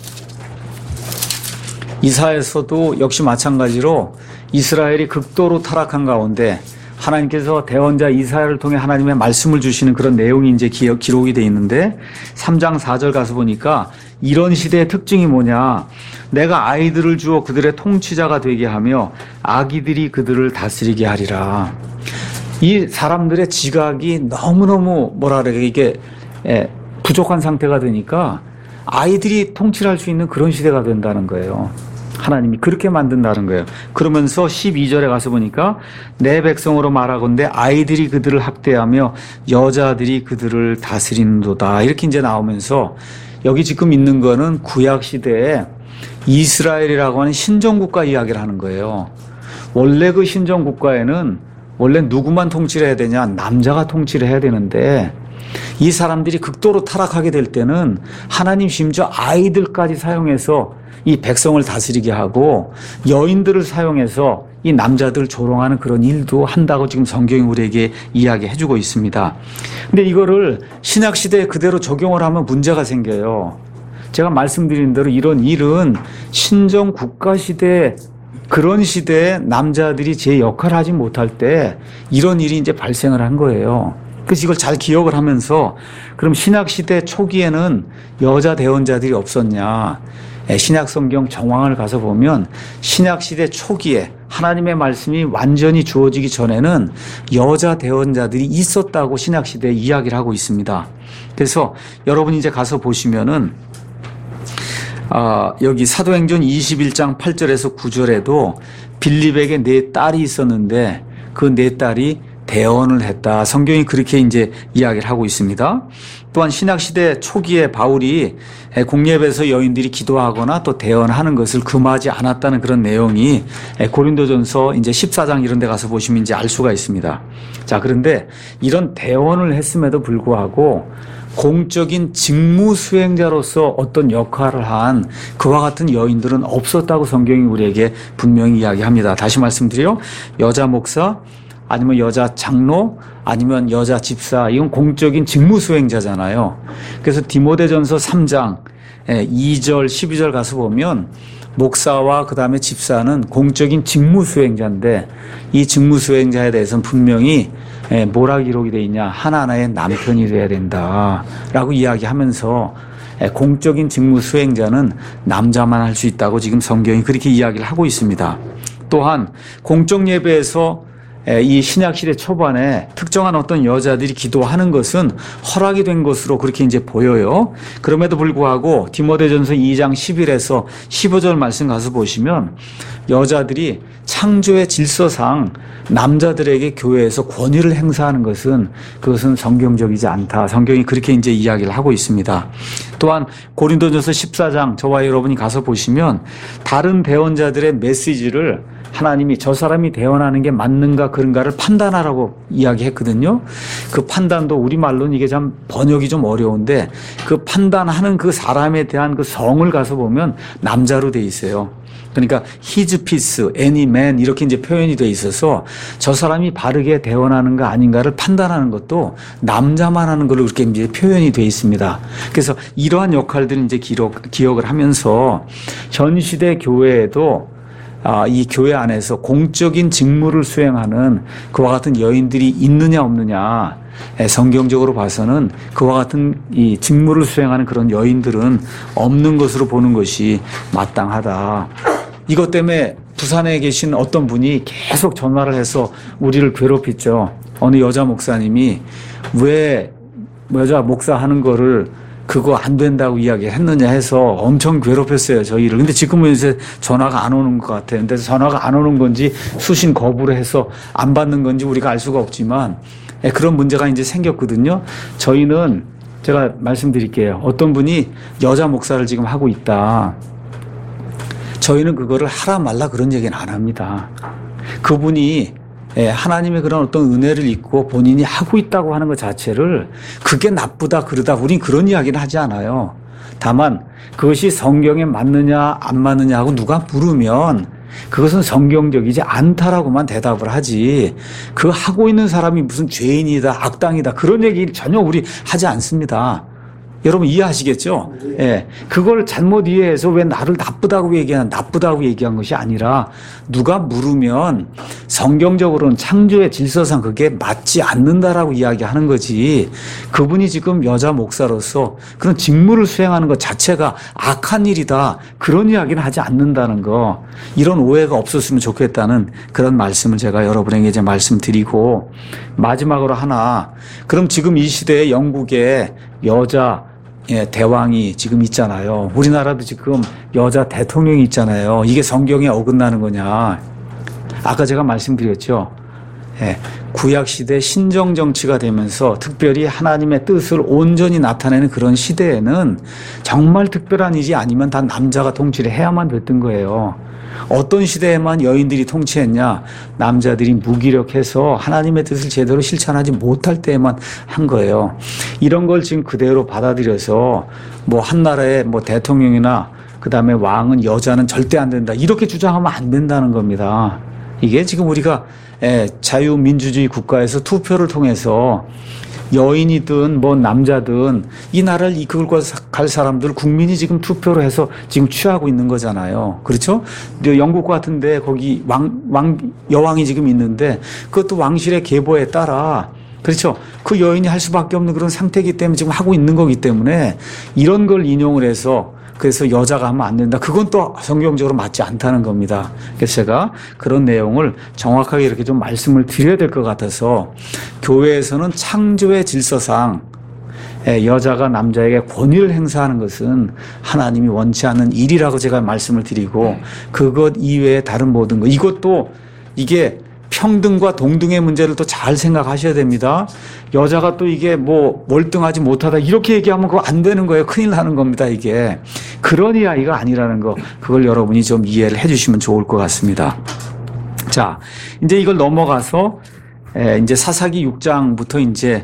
이사야서도 역시 마찬가지로 이스라엘이 극도로 타락한 가운데 하나님께서 대언자 이사야를 통해 하나님의 말씀을 주시는 그런 내용이 이제 기록이 되어 있는데 3장 4절 가서 보니까 이런 시대의 특징이 뭐냐. 내가 아이들을 주어 그들의 통치자가 되게 하며 아기들이 그들을 다스리게 하리라. 이 사람들의 지각이 너무너무 뭐라 그래 이게 부족한 상태가 되니까 아이들이 통치를 할 수 있는 그런 시대가 된다는 거예요. 하나님이 그렇게 만든다는 거예요. 그러면서 12절에 가서 보니까 내 백성으로 말하건대 아이들이 그들을 학대하며 여자들이 그들을 다스리는도다. 이렇게 이제 나오면서 여기 지금 있는 거는 구약 시대에 이스라엘이라고 하는 신정국가 이야기를 하는 거예요. 원래 그 신정국가에는 원래 누구만 통치를 해야 되냐? 남자가 통치를 해야 되는데 이 사람들이 극도로 타락하게 될 때는 하나님 심지어 아이들까지 사용해서 이 백성을 다스리게 하고 여인들을 사용해서 이 남자들을 조롱하는 그런 일도 한다고 지금 성경이 우리에게 이야기해주고 있습니다. 근데 이거를 신약시대에 그대로 적용을 하면 문제가 생겨요. 제가 말씀드린 대로 이런 일은 신정 국가시대 그런 시대에 남자들이 제 역할을 하지 못할 때 이런 일이 이제 발생을 한 거예요. 그래서 이걸 잘 기억을 하면서 그럼 신약시대 초기에는 여자 대언자들이 없었냐. 신약 성경 정황을 가서 보면 신약시대 초기에 하나님의 말씀이 완전히 주어지기 전에는 여자 대언자들이 있었다고 신약시대에 이야기를 하고 있습니다. 그래서 여러분 이제 가서 보시면은 여기 사도행전 21장 8절에서 9절에도 빌립에게 4딸이 있었는데 그 4딸이 대언을 했다. 성경이 그렇게 이제 이야기를 하고 있습니다. 또한 신약시대 초기에 바울이 공예배에서 여인들이 기도하거나 또 대언하는 것을 금하지 않았다는 그런 내용이 고린도전서 이제 14장 이런 데 가서 보시면 이제 알 수가 있습니다. 자, 그런데 이런 대언을 했음에도 불구하고 공적인 직무 수행자로서 어떤 역할을 한 그와 같은 여인들은 없었다고 성경이 우리에게 분명히 이야기합니다. 다시 말씀드려 여자 목사 아니면 여자 장로 아니면 여자 집사 이건 공적인 직무 수행자잖아요. 그래서 디모데전서 3장 2절 12절 가서 보면 목사와 그 다음에 집사는 공적인 직무 수행자인데 이 직무 수행자에 대해서는 분명히 뭐라 기록이 되어 있냐 하나하나의 남편이 돼야 된다라고 이야기하면서 공적인 직무 수행자는 남자만 할 수 있다고 지금 성경이 그렇게 이야기를 하고 있습니다. 또한 공적 예배에서 이 신약시대 초반에 특정한 어떤 여자들이 기도하는 것은 허락이 된 것으로 그렇게 이제 보여요. 그럼에도 불구하고 디모데전서 2장 11에서 15절 말씀 가서 보시면 여자들이 창조의 질서상 남자들에게 교회에서 권위를 행사하는 것은 그것은 성경적이지 않다. 성경이 그렇게 이제 이야기를 하고 있습니다. 또한 고린도전서 14장 저와 여러분이 가서 보시면 다른 대언자들의 메시지를 하나님이 저 사람이 대언하는 게 맞는가 그런가를 판단하라고 이야기했거든요. 그 판단도 우리말로는 이게 참 번역이 좀 어려운데 그 판단하는 그 사람에 대한 그 성을 가서 보면 남자로 돼 있어요. 그러니까 his peace, any man 이렇게 이제 표현이 돼 있어서 저 사람이 바르게 대언하는가 아닌가를 판단하는 것도 남자만 하는 걸로 그렇게 이제 표현이 돼 있습니다. 그래서 이러한 역할들을 이제 기억을 하면서 현 시대 교회에도 이 교회 안에서 공적인 직무를 수행하는 그와 같은 여인들이 있느냐 없느냐, 성경적으로 봐서는 그와 같은 이 직무를 수행하는 그런 여인들은 없는 것으로 보는 것이 마땅하다. 이것 때문에 부산에 계신 어떤 분이 계속 전화를 해서 우리를 괴롭혔죠. 어느 여자 목사님이 왜 여자 목사 하는 거를 그거 안 된다고 이야기를 했느냐 해서 엄청 괴롭혔어요, 저희를. 근데 지금은 이제 전화가 안 오는 것 같아요. 근데 전화가 안 오는 건지 수신 거부를 해서 안 받는 건지 우리가 알 수가 없지만 그런 문제가 이제 생겼거든요. 저희는 제가 말씀드릴게요. 어떤 분이 여자 목사를 지금 하고 있다. 저희는 그거를 하라 말라 그런 얘기는 안 합니다. 그분이 하나님의 그런 어떤 은혜를 입고 본인이 하고 있다고 하는 것 자체를 그게 나쁘다 그러다 우린 그런 이야기는 하지 않아요. 다만 그것이 성경에 맞느냐 안 맞느냐 하고 누가 물으면 그것은 성경적이지 않다라고만 대답을 하지 그 하고 있는 사람이 무슨 죄인이다 악당이다 그런 얘기 전혀 우리 하지 않습니다. 여러분 이해하시겠죠? 예. 그걸 잘못 이해해서 왜 나를 나쁘다고 얘기한 것이 아니라 누가 물으면 성경적으로는 창조의 질서상 그게 맞지 않는다라고 이야기하는 거지 그분이 지금 여자 목사로서 그런 직무를 수행하는 것 자체가 악한 일이다. 그런 이야기는 하지 않는다는 거. 이런 오해가 없었으면 좋겠다는 그런 말씀을 제가 여러분에게 이제 말씀드리고 마지막으로 하나 그럼 지금 이 시대에 영국의 여자 대왕이 지금 있잖아요. 우리나라도 지금 여자 대통령이 있잖아요. 이게 성경에 어긋나는 거냐. 아까 제가 말씀드렸죠. 구약시대 신정정치가 되면서 특별히 하나님의 뜻을 온전히 나타내는 그런 시대에는 정말 특별한 일이 아니면 다 남자가 통치를 해야만 됐던 거예요. 어떤 시대에만 여인들이 통치했냐? 남자들이 무기력해서 하나님의 뜻을 제대로 실천하지 못할 때에만 한 거예요. 이런 걸 지금 그대로 받아들여서 뭐 한 나라의 뭐 대통령이나 그다음에 왕은 여자는 절대 안 된다. 이렇게 주장하면 안 된다는 겁니다. 이게 지금 우리가 자유민주주의 국가에서 투표를 통해서 여인이든 뭐 남자든 이 나라를 이끌고 갈 사람들 국민이 지금 투표를 해서 지금 취하고 있는 거잖아요. 그렇죠? 영국 같은데 거기 여왕이 지금 있는데 그것도 왕실의 계보에 따라 그렇죠? 그 여인이 할 수밖에 없는 그런 상태이기 때문에 지금 하고 있는 거기 때문에 이런 걸 인용을 해서 그래서 여자가 하면 안 된다. 그건 또 성경적으로 맞지 않다는 겁니다. 그래서 제가 그런 내용을 정확하게 이렇게 좀 말씀을 드려야 될 것 같아서 교회에서는 창조의 질서상 여자가 남자에게 권위를 행사하는 것은 하나님이 원치 않는 일이라고 제가 말씀을 드리고 그것 이외에 다른 모든 것 이것도 이게 평등과 동등의 문제를 또 잘 생각하셔야 됩니다. 여자가 또 이게 뭐 월등하지 못하다 이렇게 얘기하면 그거 안 되는 거예요. 큰일 나는 겁니다. 이게 그런 이야기가 아니라는 거 그걸 여러분이 좀 이해를 해주시면 좋을 것 같습니다. 자, 이제 이걸 넘어가서 이제 사사기 6장부터 이제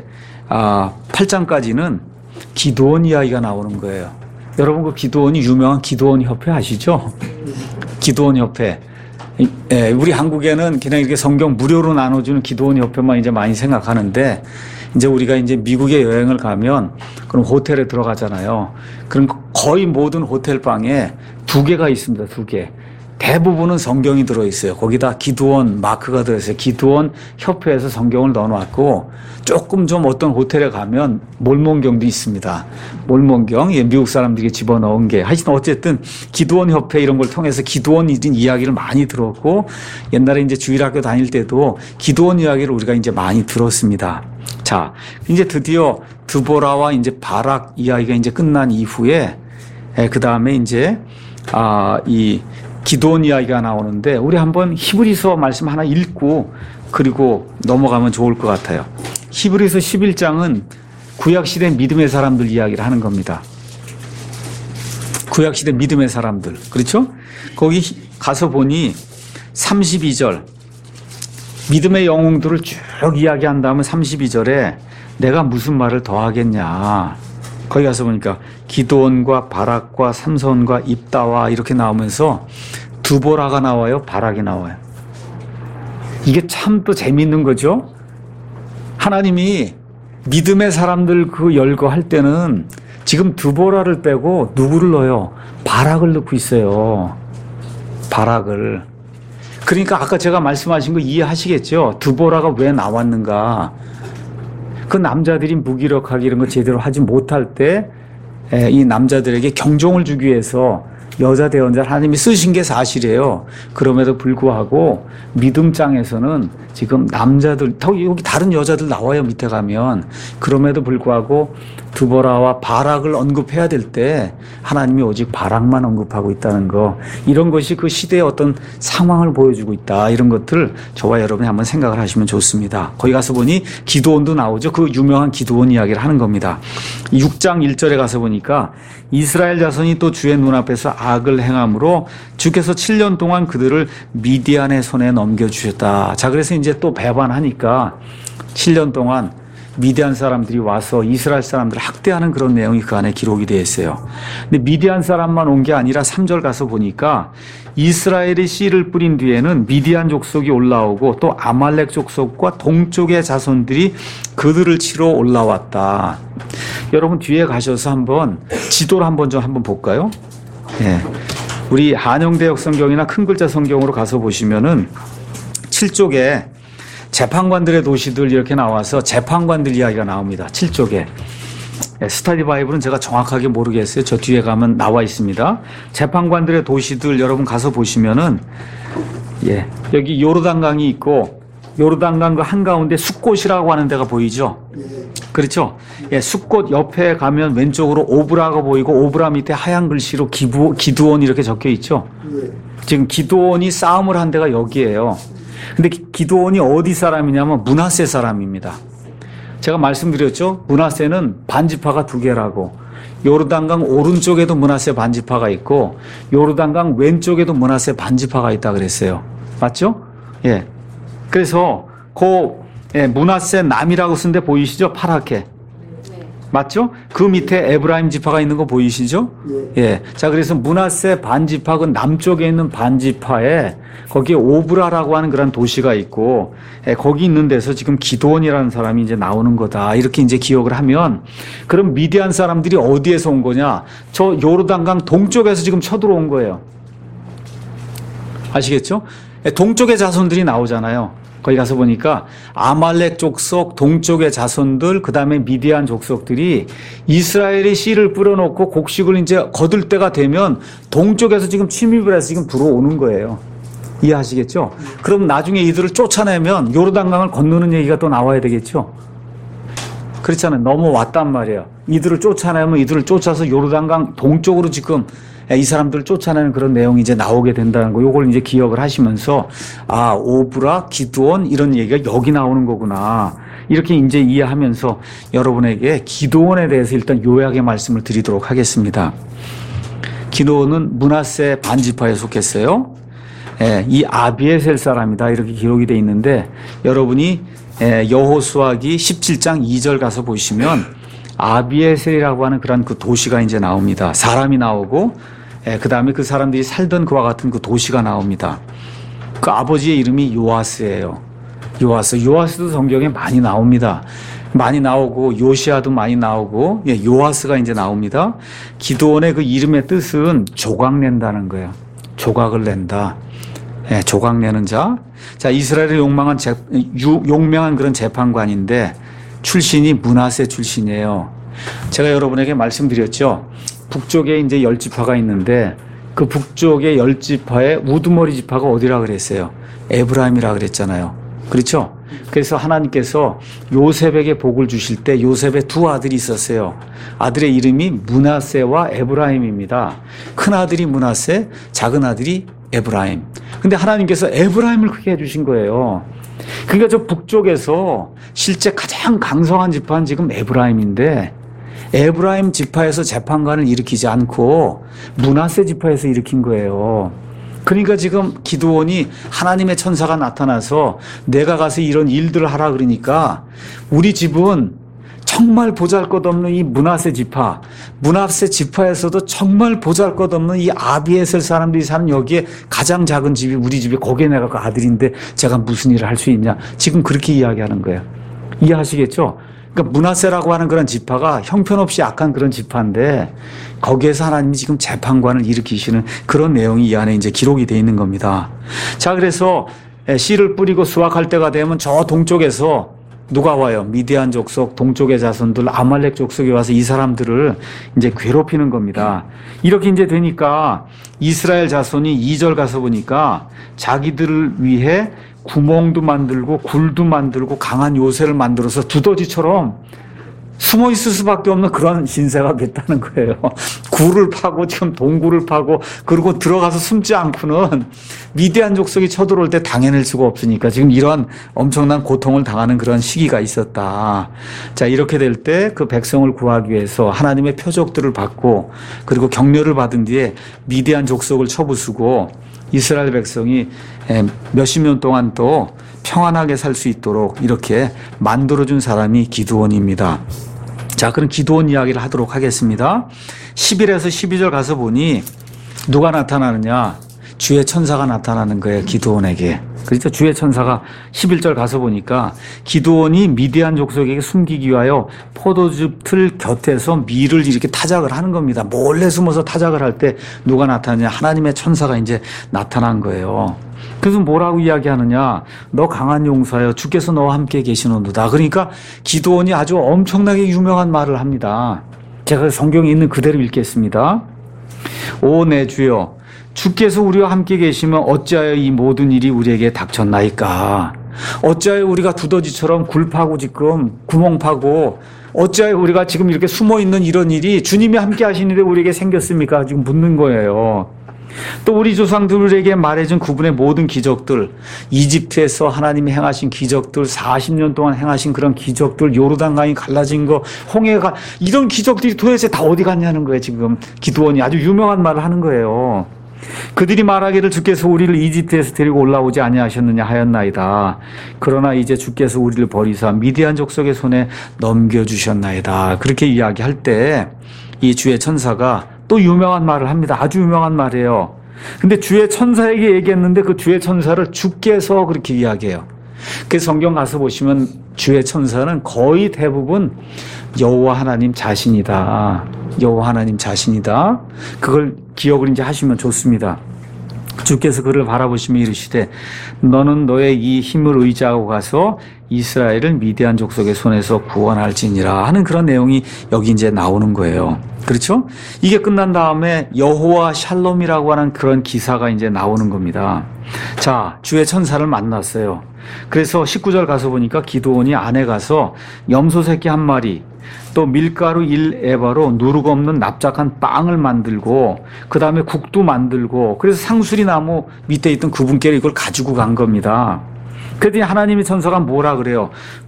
8장까지는 기드온 이야기가 나오는 거예요. 여러분 그 기드온이 유명한 기드온 협회 아시죠? 기드온 협회. 우리 한국에는 그냥 이렇게 성경 무료로 나눠주는 기도원 협회만 이제 많이 생각하는데 이제 우리가 이제 미국에 여행을 가면 그럼 호텔에 들어가잖아요. 그럼 거의 모든 호텔 방에 2개가 있습니다. 2개. 대부분은 성경이 들어있어요. 거기다 기드온 마크가 들어있어요. 기드온 협회에서 성경을 넣어놨고 조금 좀 어떤 호텔에 가면 몰몬경도 있습니다. 몰몬경, 예, 미국 사람들이 집어넣은 게 하여튼 어쨌든 기드온 협회 이런 걸 통해서 기드온 이야기를 많이 들었고 옛날에 이제 주일학교 다닐 때도 기드온 이야기를 우리가 이제 많이 들었습니다. 자, 이제 드디어 드보라와 이제 바락 이야기가 이제 끝난 이후에 그 다음에 이제 이 기드온 이야기가 나오는데 우리 한번 히브리서 말씀 하나 읽고 그리고 넘어가면 좋을 것 같아요. 히브리서 11장은 구약시대 믿음의 사람들 이야기를 하는 겁니다. 구약시대 믿음의 사람들. 그렇죠? 거기 가서 보니 32절 믿음의 영웅들을 쭉 이야기한 다음에 32절에 내가 무슨 말을 더 하겠냐. 거기 가서 보니까 기드온과 바락과 삼손과 입다와 이렇게 나오면서 드보라가 나와요, 바락이 나와요. 이게 참 또 재미있는 거죠. 하나님이 믿음의 사람들 그 열거할 때는 지금 드보라를 빼고 누구를 넣어요? 바락을 넣고 있어요. 바락을. 그러니까 아까 제가 말씀하신 거 이해하시겠죠? 드보라가 왜 나왔는가? 그 남자들이 무기력하게 이런 거 제대로 하지 못할 때 이 남자들에게 경종을 주기 위해서 여자 대원자를 하나님이 쓰신 게 사실이에요. 그럼에도 불구하고 믿음장에서는 지금 남자들, 여기 다른 여자들 나와요, 밑에 가면. 그럼에도 불구하고 드보라와 바락을 언급해야 될 때 하나님이 오직 바락만 언급하고 있다는 거. 이런 것이 그 시대의 어떤 상황을 보여주고 있다. 이런 것들을 저와 여러분이 한번 생각을 하시면 좋습니다. 거기 가서 보니 기드온도 나오죠. 그 유명한 기드온 이야기를 하는 겁니다. 6장 1절에 가서 보니까 이스라엘 자손이 또 주의 눈앞에서 악을 행함으로 주께서 7년 동안 그들을 미디안의 손에 넘겨주셨다. 자, 그래서 이제 또 배반하니까 7년 동안 미디안 사람들이 와서 이스라엘 사람들을 학대하는 그런 내용이 그 안에 기록이 되어 있어요. 근데 미디안 사람만 온 게 아니라 3절 가서 보니까 이스라엘이 씨를 뿌린 뒤에는 미디안 족속이 올라오고 또 아말렉 족속과 동쪽의 자손들이 그들을 치러 올라왔다. 여러분 뒤에 가셔서 한번 지도를 한번 볼까요? 예. 우리 한영대역 성경이나 큰 글자 성경으로 가서 보시면은 7쪽에 재판관들의 도시들 이렇게 나와서 재판관들 이야기가 나옵니다. 7쪽에. 스터디 바이블은 제가 정확하게 모르겠어요. 저 뒤에 가면 나와 있습니다. 재판관들의 도시들 여러분 가서 보시면은 예, 여기 요르단강이 있고 요르단강 그 한가운데 숫곳이라고 하는 데가 보이죠? 그렇죠? 예, 숫곳 옆에 가면 왼쪽으로 오브라가 보이고 오브라 밑에 하얀 글씨로 기드온 이렇게 적혀 있죠? 지금 기드온이 싸움을 한 데가 여기예요. 근데 기드온이 어디 사람이냐면 므낫세 사람입니다. 제가 말씀드렸죠? 므낫세는 반지파가 두 개라고. 요르단강 오른쪽에도 므낫세 반지파가 있고 요르단강 왼쪽에도 므낫세 반지파가 있다 그랬어요. 맞죠? 예. 그래서 므낫세 남이라고 쓴 데 보이시죠? 파랗게. 맞죠? 그 밑에 에브라임 지파가 있는 거 보이시죠? 예. 자, 그래서 므낫세 반지파, 그 남쪽에 있는 반지파에 거기에 오브라라고 하는 그런 도시가 있고, 예, 거기 있는 데서 지금 기드온이라는 사람이 이제 나오는 거다. 이렇게 이제 기억을 하면, 그럼 미디안 사람들이 어디에서 온 거냐? 저 요르단강 동쪽에서 지금 쳐들어온 거예요. 아시겠죠? 예, 동쪽의 자손들이 나오잖아요. 거기 가서 보니까 아말렉 족속, 동쪽의 자손들, 그 다음에 미디안 족속들이 이스라엘이 씨를 뿌려놓고 곡식을 이제 거둘 때가 되면 동쪽에서 지금 침입을 해서 지금 들어오는 거예요. 이해하시겠죠? 그럼 나중에 이들을 쫓아내면 요르단강을 건너는 얘기가 또 나와야 되겠죠? 그렇잖아요. 넘어왔단 말이에요. 이들을 쫓아내면 이들을 쫓아서 요르단강 동쪽으로 지금 이 사람들을 쫓아내는 그런 내용이 이제 나오게 된다는 거, 요걸 이제 기억을 하시면서, 아, 오브라, 기드온, 이런 얘기가 여기 나오는 거구나. 이렇게 이제 이해하면서 여러분에게 기드온에 대해서 일단 요약의 말씀을 드리도록 하겠습니다. 기드온은 므낫세 반지파에 속했어요. 예, 이 아비에셀 사람이다. 이렇게 기록이 되어 있는데, 여러분이 여호수아기 17장 2절 가서 보시면, 아비에셀이라고 하는 그런 그 도시가 이제 나옵니다. 사람이 나오고, 그 다음에 그 사람들이 살던 그와 같은 그 도시가 나옵니다. 그 아버지의 이름이 요아스예요. 요아스도 성경에 많이 나옵니다. 많이 나오고 요시아도 많이 나오고, 예, 요아스가 이제 나옵니다. 기드온의 그 이름의 뜻은 조각낸다는 거예요. 조각을 낸다. 예, 조각 내는 자. 자, 이스라엘의 용맹한 그런 재판관인데 출신이 므낫세 출신이에요. 제가 여러분에게 말씀드렸죠. 북쪽에 이제 10지파가 있는데 그 북쪽의 10지파의 우두머리 지파가 어디라 그랬어요? 에브라임이라 그랬잖아요. 그렇죠? 그래서 하나님께서 요셉에게 복을 주실 때 요셉의 두 아들이 있었어요. 아들의 이름이 므낫세와 에브라임입니다. 큰 아들이 므낫세, 작은 아들이 에브라임. 근데 하나님께서 에브라임을 크게 해주신 거예요. 그러니까 저 북쪽에서 실제 가장 강성한 지파는 지금 에브라임인데 에브라임 지파에서 재판관을 일으키지 않고 므낫세 지파에서 일으킨 거예요. 그러니까 지금 기드온이 하나님의 천사가 나타나서 내가 가서 이런 일들을 하라 그러니까 우리 집은 정말 보잘것없는 이 므낫세 지파에서도 정말 보잘것없는 이 아비에셀 사람들이 사는 여기에 가장 작은 집이 우리 집이 거기에 내가 그 아들인데 제가 무슨 일을 할 수 있냐. 지금 그렇게 이야기하는 거예요. 이해하시겠죠? 그러니까 므낫세라고 하는 그런 지파가 형편없이 악한 그런 지파인데 거기에서 하나님이 지금 재판관을 일으키시는 그런 내용이 이 안에 이제 기록이 되어 있는 겁니다. 자, 그래서 씨를 뿌리고 수확할 때가 되면 저 동쪽에서 누가 와요? 미디안 족속, 동쪽의 자손들, 아말렉 족속이 와서 이 사람들을 이제 괴롭히는 겁니다. 이렇게 이제 되니까 이스라엘 자손이 2절 가서 보니까 자기들을 위해 구멍도 만들고 굴도 만들고 강한 요새를 만들어서 두더지처럼 숨어 있을 수밖에 없는 그런 신세가 됐다는 거예요. 굴을 파고 지금 동굴을 파고 그리고 들어가서 숨지 않고는 미디안 족속이 쳐들어올 때 당해낼 수가 없으니까 지금 이런 엄청난 고통을 당하는 그런 시기가 있었다. 자, 이렇게 될 때 그 백성을 구하기 위해서 하나님의 표적들을 받고 그리고 격려를 받은 뒤에 미디안 족속을 쳐부수고 이스라엘 백성이 몇십 년 동안 또 평안하게 살 수 있도록 이렇게 만들어준 사람이 기드온입니다. 자, 그럼 기드온 이야기를 하도록 하겠습니다. 11에서 12절 가서 보니 누가 나타나느냐? 주의 천사가 나타나는 거예요, 기드온에게. 그렇죠? 주의 천사가 11절 가서 보니까 기드온이 미디안 족속에게 숨기기 위하여 포도즙 틀 곁에서 밀을 이렇게 타작을 하는 겁니다. 몰래 숨어서 타작을 할 때 누가 나타나냐? 하나님의 천사가 이제 나타난 거예요. 그래서 뭐라고 이야기하느냐? 너 강한 용사여, 주께서 너와 함께 계시노도다. 그러니까 기드온이 아주 엄청나게 유명한 말을 합니다. 제가 성경에 있는 그대로 읽겠습니다. 오 내 주여, 주께서 우리와 함께 계시면 어찌하여 이 모든 일이 우리에게 닥쳤나이까? 어찌하여 우리가 두더지처럼 굴 파고 지금 구멍 파고 어찌하여 우리가 지금 이렇게 숨어 있는 이런 일이 주님이 함께 하시는데 우리에게 생겼습니까? 지금 묻는 거예요. 또 우리 조상들에게 말해준 그분의 모든 기적들, 이집트에서 하나님이 행하신 기적들, 40년 동안 행하신 그런 기적들, 요르단강이 갈라진 거, 홍해가, 이런 기적들이 도대체 다 어디 갔냐는 거예요. 지금 기드온이 아주 유명한 말을 하는 거예요. 그들이 말하기를 주께서 우리를 이집트에서 데리고 올라오지 아니하셨느냐 하였나이다. 그러나 이제 주께서 우리를 버리사 미디안 족속의 손에 넘겨주셨나이다. 그렇게 이야기할 때 이 주의 천사가 또 유명한 말을 합니다. 아주 유명한 말이에요. 근데 주의 천사에게 얘기했는데 그 주의 천사를 주께서 그렇게 이야기해요. 그 성경 가서 보시면 주의 천사는 거의 대부분 여호와 하나님 자신이다. 여호와 하나님 자신이다. 그걸 기억을 이제 하시면 좋습니다. 주께서 그를 바라보시며 이르시되 너는 너의 이 힘을 의지하고 가서 이스라엘을 미디안 족속의 손에서 구원할지니라 하는 그런 내용이 여기 이제 나오는 거예요. 그렇죠? 이게 끝난 다음에 여호와 샬롬이라고 하는 그런 기사가 이제 나오는 겁니다. 자, 주의 천사를 만났어요. 그래서 19절 가서 보니까 기드온이 안에 가서 염소 새끼 한 마리, 또 밀가루 1에바로 누룩 없는 납작한 빵을 만들고 그 다음에 국도 만들고 그래서 상수리 나무 밑에 있던 그분께 이걸 가지고 간 겁니다. 그랬더니 하나님의 천사가 뭐라 그래요?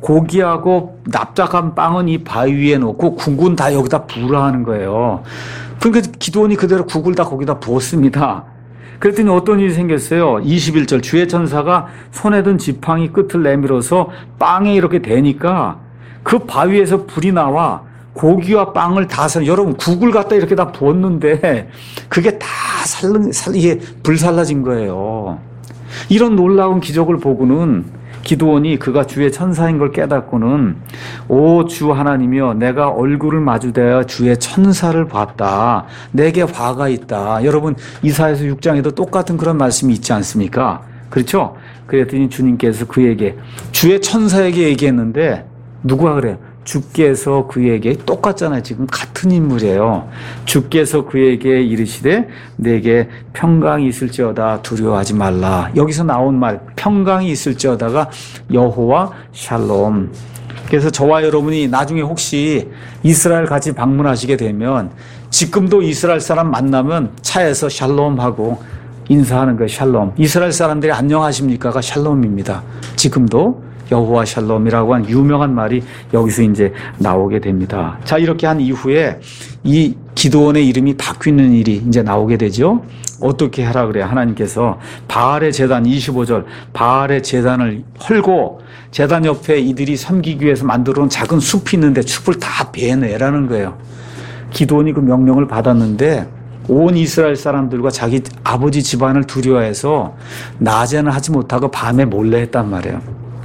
고기하고 납작한 빵은 이 바위 위에 놓고 국은 다 여기다 부으라 하는 거예요. 그러니까 기드온이 그대로 국을 다 거기다 부었습니다. 그랬더니 어떤 일이 생겼어요? 21절 주의 천사가 손에 든 지팡이 끝을 내밀어서 빵에 이렇게 대니까 그 바위에서 불이 나와 고기와 빵을 다 여러분 국을 갖다 이렇게 다 부었는데 그게 다 이게 불살라진 거예요. 이런 놀라운 기적을 보고는 기드온이 그가 주의 천사인 걸 깨닫고는 오 주 하나님이여 내가 얼굴을 마주대어 주의 천사를 봤다. 내게 화가 있다. 여러분 이사야서 6장에도 똑같은 그런 말씀이 있지 않습니까? 그렇죠? 그랬더니 주님께서 그에게 주의 천사에게 얘기했는데 누가 그래요? 주께서 그에게 똑같잖아요. 지금 같은 인물이에요. 주께서 그에게 이르시되 내게 평강이 있을지어다 두려워하지 말라. 여기서 나온 말 평강이 있을지어다가 여호와 샬롬. 그래서 저와 여러분이 나중에 혹시 이스라엘 같이 방문하시게 되면 지금도 이스라엘 사람 만나면 차에서 샬롬하고 인사하는 거예요. 샬롬. 이스라엘 사람들이 안녕하십니까가 샬롬입니다. 지금도 여호와 샬롬이라고 한 유명한 말이 여기서 이제 나오게 됩니다. 자, 이렇게 한 이후에 이 기드온의 이름이 바뀌는 일이 이제 나오게 되죠. 어떻게 하라 그래요? 하나님께서 바알의 제단 25절 바알의 제단을 헐고 제단 옆에 이들이 섬기기 위해서 만들어 놓은 작은 숲이 있는데 숲을 다 베내라는 거예요. 기드온이 그 명령을 받았는데 온 이스라엘 사람들과 자기 아버지 집안을 두려워해서 낮에는 하지 못하고 밤에 몰래 했단 말이에요.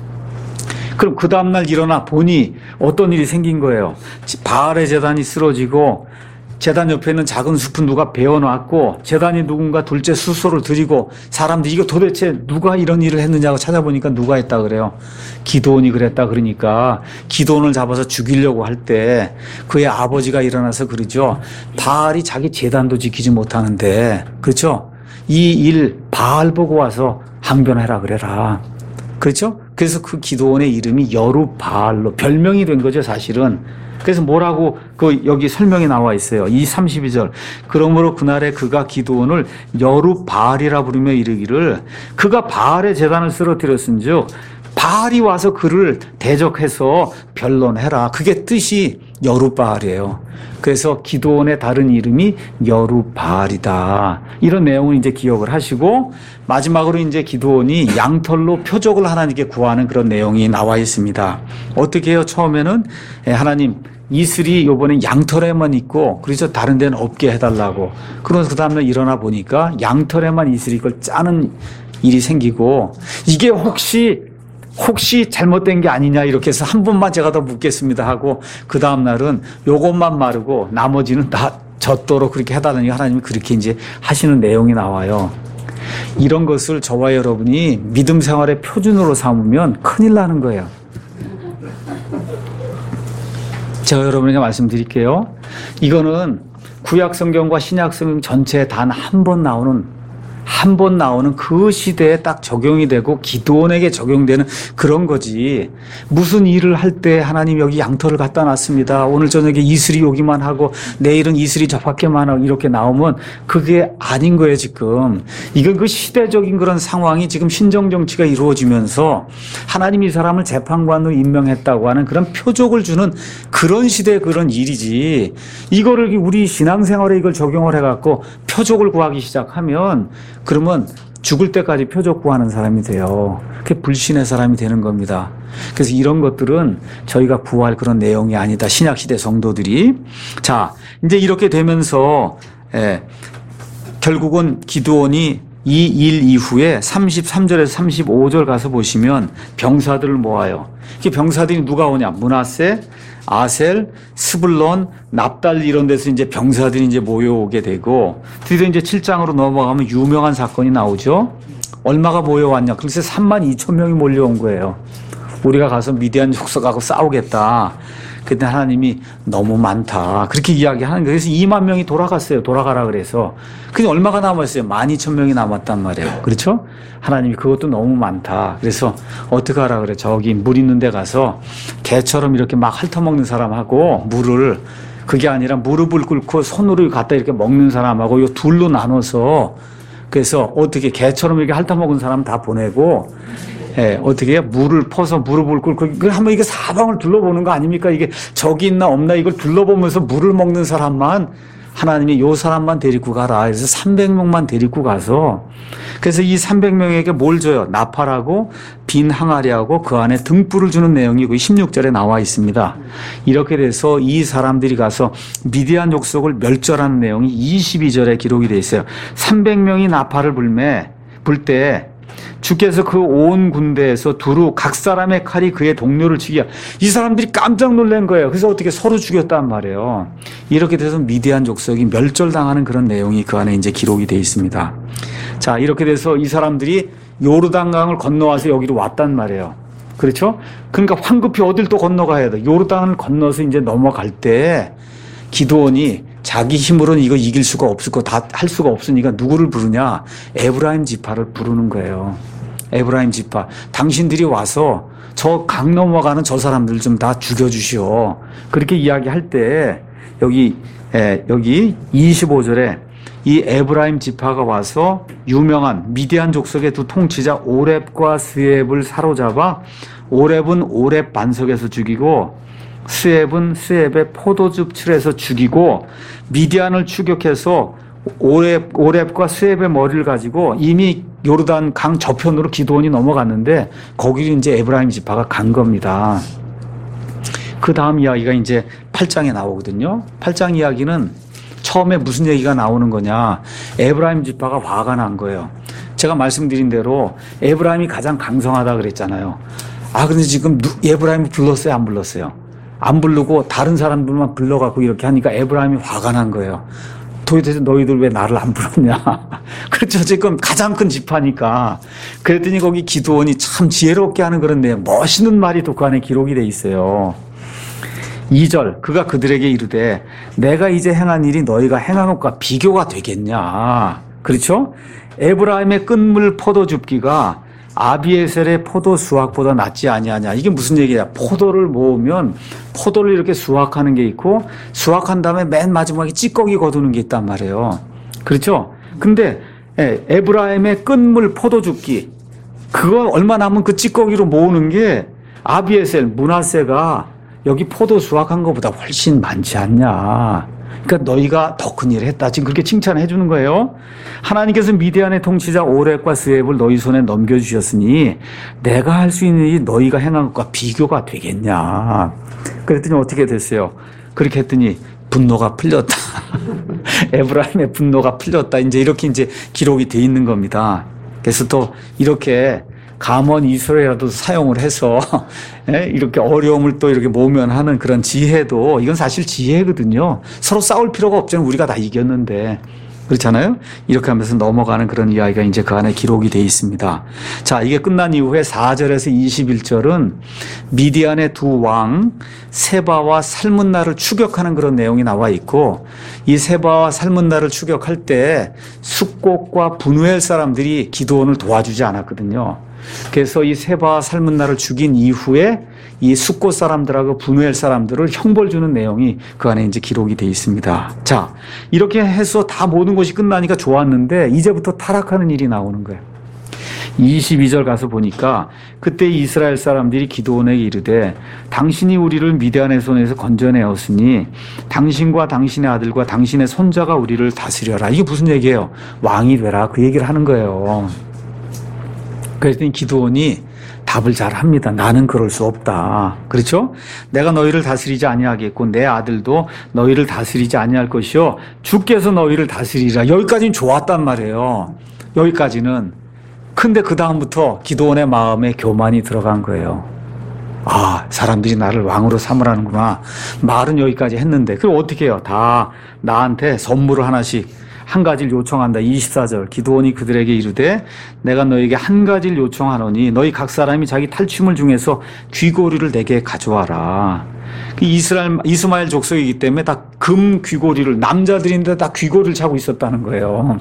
그럼 그 다음날 일어나 보니 어떤 일이 생긴 거예요. 바알의 제단이 쓰러지고 제단 옆에 있는 작은 숲은 누가 베어놨고 제단이 누군가 둘째 수소를 드리고 사람들이 이거 도대체 누가 이런 일을 했느냐고 찾아보니까 누가 했다 그래요. 기드온이 그랬다 그러니까 기드온을 잡아서 죽이려고 할 때 그의 아버지가 일어나서 그러죠. 바알이 자기 제단도 지키지 못하는데 그렇죠. 이 일 바알 보고 와서 항변해라 그래라. 그렇죠? 그래서 그 기드온의 이름이 여룹바알로 별명이 된 거죠, 사실은. 그래서 뭐라고 여기 설명이 나와 있어요. 이 32절. 그러므로 그날에 그가 기드온을 여룹바알이라 부르며 이르기를 그가 바알의 제단을 쓰러뜨렸은즉 바알이 와서 그를 대적해서 변론해라. 그게 뜻이 여룹바알이에요. 그래서 기드온의 다른 이름이 여룹바알이다. 이런 내용을 이제 기억을 하시고 마지막으로 이제 기드온이 양털로 표적을 하나님께 구하는 그런 내용이 나와 있습니다. 어떻게 해요? 처음에는 하나님 이슬이 요번에 양털에만 있고 그래서 다른 데는 없게 해달라고. 그래서 그 다음날 일어나 보니까 양털에만 이슬이 이걸 짜는 일이 생기고 이게 혹시 잘못된 게 아니냐 이렇게 해서 한 번만 제가 더 묻겠습니다 하고 그 다음 날은 요것만 마르고 나머지는 다 젖도록 그렇게 해달라니 하나님이 그렇게 이제 하시는 내용이 나와요. 이런 것을 저와 여러분이 믿음 생활의 표준으로 삼으면 큰일 나는 거예요. 제가 여러분에게 말씀드릴게요. 이거는 구약 성경과 신약 성경 전체에 단 한 번 나오는 그 시대에 딱 적용이 되고 기드온에게 적용되는 그런 거지. 무슨 일을 할 때 하나님 여기 양털을 갖다 놨습니다. 오늘 저녁에 이슬이 오기만 하고 내일은 이슬이 저 밖에만 하고 이렇게 나오면 그게 아닌 거예요, 지금. 이건 그 시대적인 그런 상황이 지금 신정정치가 이루어지면서 하나님이 이 사람을 재판관으로 임명했다고 하는 그런 표적을 주는 그런 시대의 그런 일이지. 이거를 우리 신앙생활에 이걸 적용을 해갖고 표적을 구하기 시작하면 그러면 죽을 때까지 표적 구하는 사람이 돼요. 그게 불신의 사람이 되는 겁니다. 그래서 이런 것들은 저희가 구할 그런 내용이 아니다. 신약시대 성도들이. 자, 이제 이렇게 되면서 결국은 기드온이 이 일 이후에 33절에서 35절 가서 보시면 병사들을 모아요. 이게 병사들이 누가 오냐? 므낫세, 아셀, 스불론, 납달리 이런 데서 이제 병사들이 이제 모여오게 되고 드디어 이제 7장으로 넘어가면 유명한 사건이 나오죠. 얼마가 모여왔냐? 글쎄 32,000명이 몰려온 거예요. 우리가 가서 미디안 족속하고 싸우겠다. 그때 하나님이 너무 많다. 그렇게 이야기하는 거예요. 그래서 2만 명이 돌아갔어요. 돌아가라 그래서. 근데 얼마가 남았어요? 12,000명이 남았단 말이에요. 그렇죠? 하나님이 그것도 너무 많다. 그래서 어떻게 하라 그래? 저기 물 있는 데 가서 개처럼 이렇게 막 핥아먹는 사람하고 물을 그게 아니라 무릎을 꿇고 손으로 갖다 이렇게 먹는 사람하고 이 둘로 나눠서 그래서 어떻게 개처럼 이렇게 핥아먹은 사람 다 보내고 어떻게 해요? 물을 퍼서 무릎을 꿇고 한번 이게 사방을 둘러보는 거 아닙니까? 이게 적이 있나 없나 이걸 둘러보면서 물을 먹는 사람만 하나님이 요 사람만 데리고 가라. 그래서 300명만 데리고 가서 그래서 이 300명에게 뭘 줘요? 나팔하고 빈 항아리하고 그 안에 등불을 주는 내용이 16절에 나와 있습니다. 이렇게 돼서 이 사람들이 가서 미디안 족속을 멸절하는 내용이 22절에 기록이 되어 있어요. 300명이 나팔을 불 때 주께서 그 온 군대에서 두루 각 사람의 칼이 그의 동료를 치기야. 이 사람들이 깜짝 놀란 거예요. 그래서 어떻게 서로 죽였단 말이에요. 이렇게 돼서 미디안 족속이 멸절당하는 그런 내용이 그 안에 이제 기록이 되어 있습니다. 자, 이렇게 돼서 이 사람들이 요르단강을 건너와서 여기로 왔단 말이에요. 그렇죠? 그러니까 황급히 어딜 또 건너가야 돼. 요르단을 건너서 이제 넘어갈 때 기드온이 자기 힘으로는 이거 이길 수가 없을 거 다 할 수가 없으니까 누구를 부르냐? 에브라임 지파를 부르는 거예요. 에브라임 지파. 당신들이 와서 저 강 넘어가는 저 사람들 좀 다 죽여주시오. 그렇게 이야기할 때 여기 25절에 이 에브라임 지파가 와서 유명한 미디안 족속의 두 통치자 오렙과 스웹을 사로잡아 오렙은 오렙 반석에서 죽이고 스웹은 스웹의 포도즙 틀에서 죽이고 미디안을 추격해서 오렙과 스웹의 머리를 가지고 이미 요르단 강 저편으로 기드온이 넘어갔는데 거기를 이제 에브라임 지파가 간 겁니다. 그 다음 이야기가 이제 8장에 나오거든요. 8장 이야기는 처음에 무슨 얘기가 나오는 거냐. 에브라임 지파가 화가 난 거예요. 제가 말씀드린 대로 에브라임이 가장 강성하다 그랬잖아요. 근데 지금 에브라임을 불렀어요? 안 불렀어요? 안 부르고 다른 사람들만 불러갖고 이렇게 하니까 에브라임이 화가 난 거예요. 도대체 너희들 왜 나를 안 불렀냐. 그렇죠. 지금 가장 큰 지파니까. 그랬더니 거기 기드온이 참 지혜롭게 하는 그런 내용, 멋있는 말이 그 안에 기록이 돼 있어요. 2절, 그가 그들에게 이르되 내가 이제 행한 일이 너희가 행한 것과 비교가 되겠냐. 그렇죠? 에브라임의 끝물 포도 줍기가 아비에셀의 포도 수확보다 낫지 아니하냐. 이게 무슨 얘기야? 포도를 모으면 포도를 이렇게 수확하는 게 있고 수확한 다음에 맨 마지막에 찌꺼기 거두는 게 있단 말이에요. 그렇죠? 근데 에브라임의 끝물 포도 줍기, 그거 얼마 남은 그 찌꺼기로 모으는 게 아비에셀, 므낫세가 여기 포도 수확한 것보다 훨씬 많지 않냐. 그러니까 너희가 더 큰 일을 했다. 지금 그렇게 칭찬해 주는 거예요. 하나님께서 미디안의 통치자 오렙과 스웹을 너희 손에 넘겨주셨으니 내가 할 수 있는 일이 너희가 행한 것과 비교가 되겠냐. 그랬더니 어떻게 됐어요? 그렇게 했더니 분노가 풀렸다. 에브라임의 분노가 풀렸다. 이제 기록이 돼 있는 겁니다. 그래서 또 이렇게 감언 이설이라도 사용을 해서 이렇게 어려움을 또 이렇게 모면하는 그런 지혜도, 이건 사실 지혜거든요. 서로 싸울 필요가 없잖아요. 우리가 다 이겼는데. 그렇잖아요. 이렇게 하면서 넘어가는 그런 이야기가 이제 그 안에 기록이 되어 있습니다. 자, 이게 끝난 이후에 4절에서 21절은 미디안의 두 왕 세바와 살문나를 추격하는 그런 내용이 나와 있고, 이 세바와 살문나를 추격할 때 숫곳과 분우엘 사람들이 기드온을 도와주지 않았거든요. 그래서 이 세바와 살문나를 죽인 이후에 이 숫곳 사람들하고 분우엘 사람들을 형벌 주는 내용이 그 안에 이제 기록이 되어 있습니다. 자, 이렇게 해서 다 모든 것이 끝나니까 좋았는데 이제부터 타락하는 일이 나오는 거예요. 22절 가서 보니까 그때 이스라엘 사람들이 기드온에게 이르되 당신이 우리를 미디안의 손에서 건져내었으니 당신과 당신의 아들과 당신의 손자가 우리를 다스려라. 이게 무슨 얘기예요? 왕이 되라. 그 얘기를 하는 거예요. 그랬더니 기드온이 답을 잘 합니다. 나는 그럴 수 없다. 그렇죠? 내가 너희를 다스리지 아니하겠고 내 아들도 너희를 다스리지 아니할 것이요 주께서 너희를 다스리라. 여기까지는 좋았단 말이에요. 여기까지는. 근데 그 다음부터 기드온의 마음에 교만이 들어간 거예요. 사람들이 나를 왕으로 삼으라는구나. 말은 여기까지 했는데 그럼 어떻게 해요? 다 나한테 선물을 하나씩 한 가지를 요청한다. 24절 기드온이 그들에게 이르되 내가 너에게 한 가지를 요청하노니 너희 각 사람이 자기 탈취물 중에서 귀고리를 내게 가져와라. 이스마엘 족속이기 때문에 다 금 귀고리를, 남자들인데 다 귀고리를 차고 있었다는 거예요.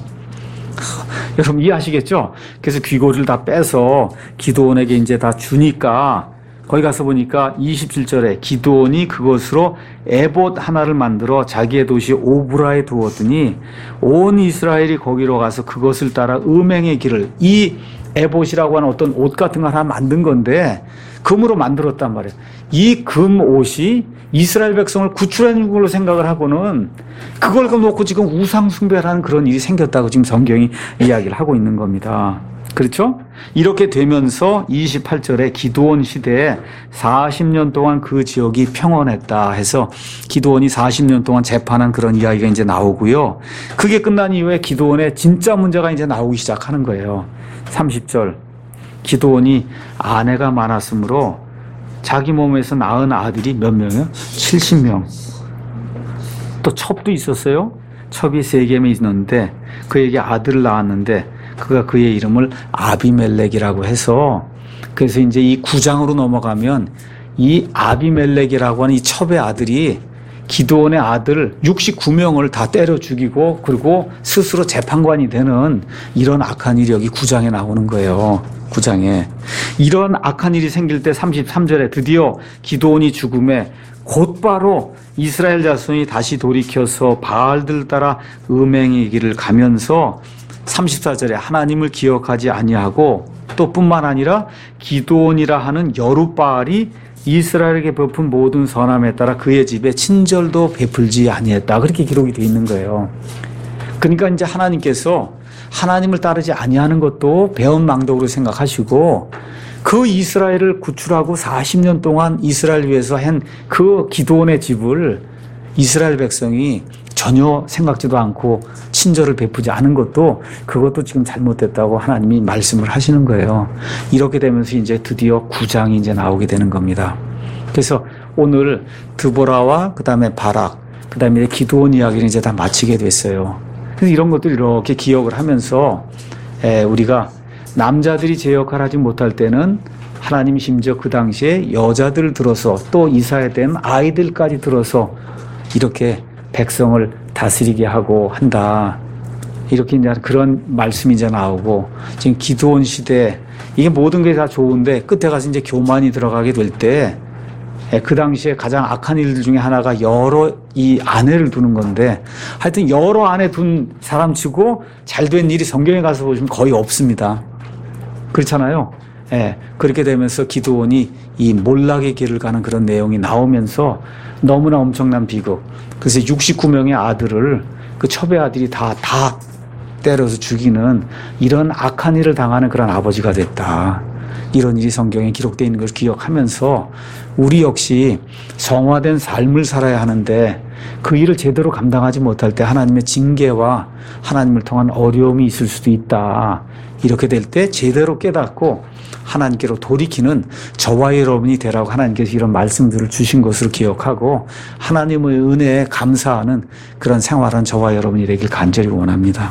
여러분 이해하시겠죠? 그래서 귀고리를 다 빼서 기드온에게 이제 다 주니까 거기 가서 보니까 27절에 기드온이 그것으로 에봇 하나를 만들어 자기의 도시 오브라에 두었더니 온 이스라엘이 거기로 가서 그것을 따라 음행의 길을, 이 에봇이라고 하는 어떤 옷 같은 걸 하나 만든 건데 금으로 만들었단 말이에요. 이 금 옷이 이스라엘 백성을 구출하는 걸로 생각을 하고는 그걸 놓고 지금 우상 숭배를 하는 그런 일이 생겼다고 지금 성경이 이야기를 하고 있는 겁니다. 그렇죠? 이렇게 되면서 28절에 기드온 시대에 40년 동안 그 지역이 평온했다 해서 기드온이 40년 동안 재판한 그런 이야기가 이제 나오고요. 그게 끝난 이후에 기드온의 진짜 문제가 이제 나오기 시작하는 거예요. 30절. 기드온이 아내가 많았으므로 자기 몸에서 낳은 아들이 몇 명이요? 70명. 또 첩도 있었어요. 첩이 3개면 있는데 그에게 아들을 낳았는데 그가 그의 이름을 아비멜렉이라고 해서, 그래서 이제 이 9장으로 넘어가면 이 아비멜렉이라고 하는 이 첩의 아들이 기드온의 아들 69명을 다 때려 죽이고 그리고 스스로 재판관이 되는 이런 악한 일이 여기 9장에 나오는 거예요. 9장에. 이런 악한 일이 생길 때 33절에 드디어 기드온이 죽음에 곧바로 이스라엘 자손이 다시 돌이켜서 바알들 따라 음행의 길을 가면서 34절에 하나님을 기억하지 아니하고 또 뿐만 아니라 기드온이라 하는 여룻바알이 이스라엘에게 베푼 모든 선함에 따라 그의 집에 친절도 베풀지 아니했다. 그렇게 기록이 되어 있는 거예요. 그러니까 이제 하나님께서 하나님을 따르지 아니하는 것도 배은망덕으로 생각하시고 그 이스라엘을 구출하고 40년 동안 이스라엘 위해서 한 그 기드온의 집을 이스라엘 백성이 전혀 생각지도 않고 친절을 베푸지 않은 것도 그것도 지금 잘못됐다고 하나님이 말씀을 하시는 거예요. 이렇게 되면서 이제 드디어 9장이 이제 나오게 되는 겁니다. 그래서 오늘 드보라와 그다음에 바락, 그다음에 기드온 이야기를 이제 다 마치게 됐어요. 그래서 이런 것들 이렇게 기억을 하면서 우리가 남자들이 제 역할을 하지 못할 때는 하나님 심지어 그 당시에 여자들을 들어서 또 이사야 된 아이들까지 들어서 이렇게 백성을 다스리게 하고 한다. 이렇게 이제 그런 말씀이 이제 나오고, 지금 기드온 시대 이게 모든 게 다 좋은데 끝에 가서 이제 교만이 들어가게 될 때 그 당시에 가장 악한 일들 중에 하나가 여러 이 아내를 두는 건데, 하여튼 여러 아내 둔 사람치고 잘된 일이 성경에 가서 보시면 거의 없습니다. 그렇잖아요. 예, 그렇게 되면서 기드온이 이 몰락의 길을 가는 그런 내용이 나오면서 너무나 엄청난 비극. 그래서 69명의 아들을 그 첩의 아들이 다 때려서 죽이는 이런 악한 일을 당하는 그런 아버지가 됐다. 이런 일이 성경에 기록되어 있는 것을 기억하면서 우리 역시 성화된 삶을 살아야 하는데 그 일을 제대로 감당하지 못할 때 하나님의 징계와 하나님을 통한 어려움이 있을 수도 있다. 이렇게 될 때 제대로 깨닫고 하나님께로 돌이키는 저와 여러분이 되라고 하나님께서 이런 말씀들을 주신 것으로 기억하고 하나님의 은혜에 감사하는 그런 생활한 저와 여러분이 되길 간절히 원합니다.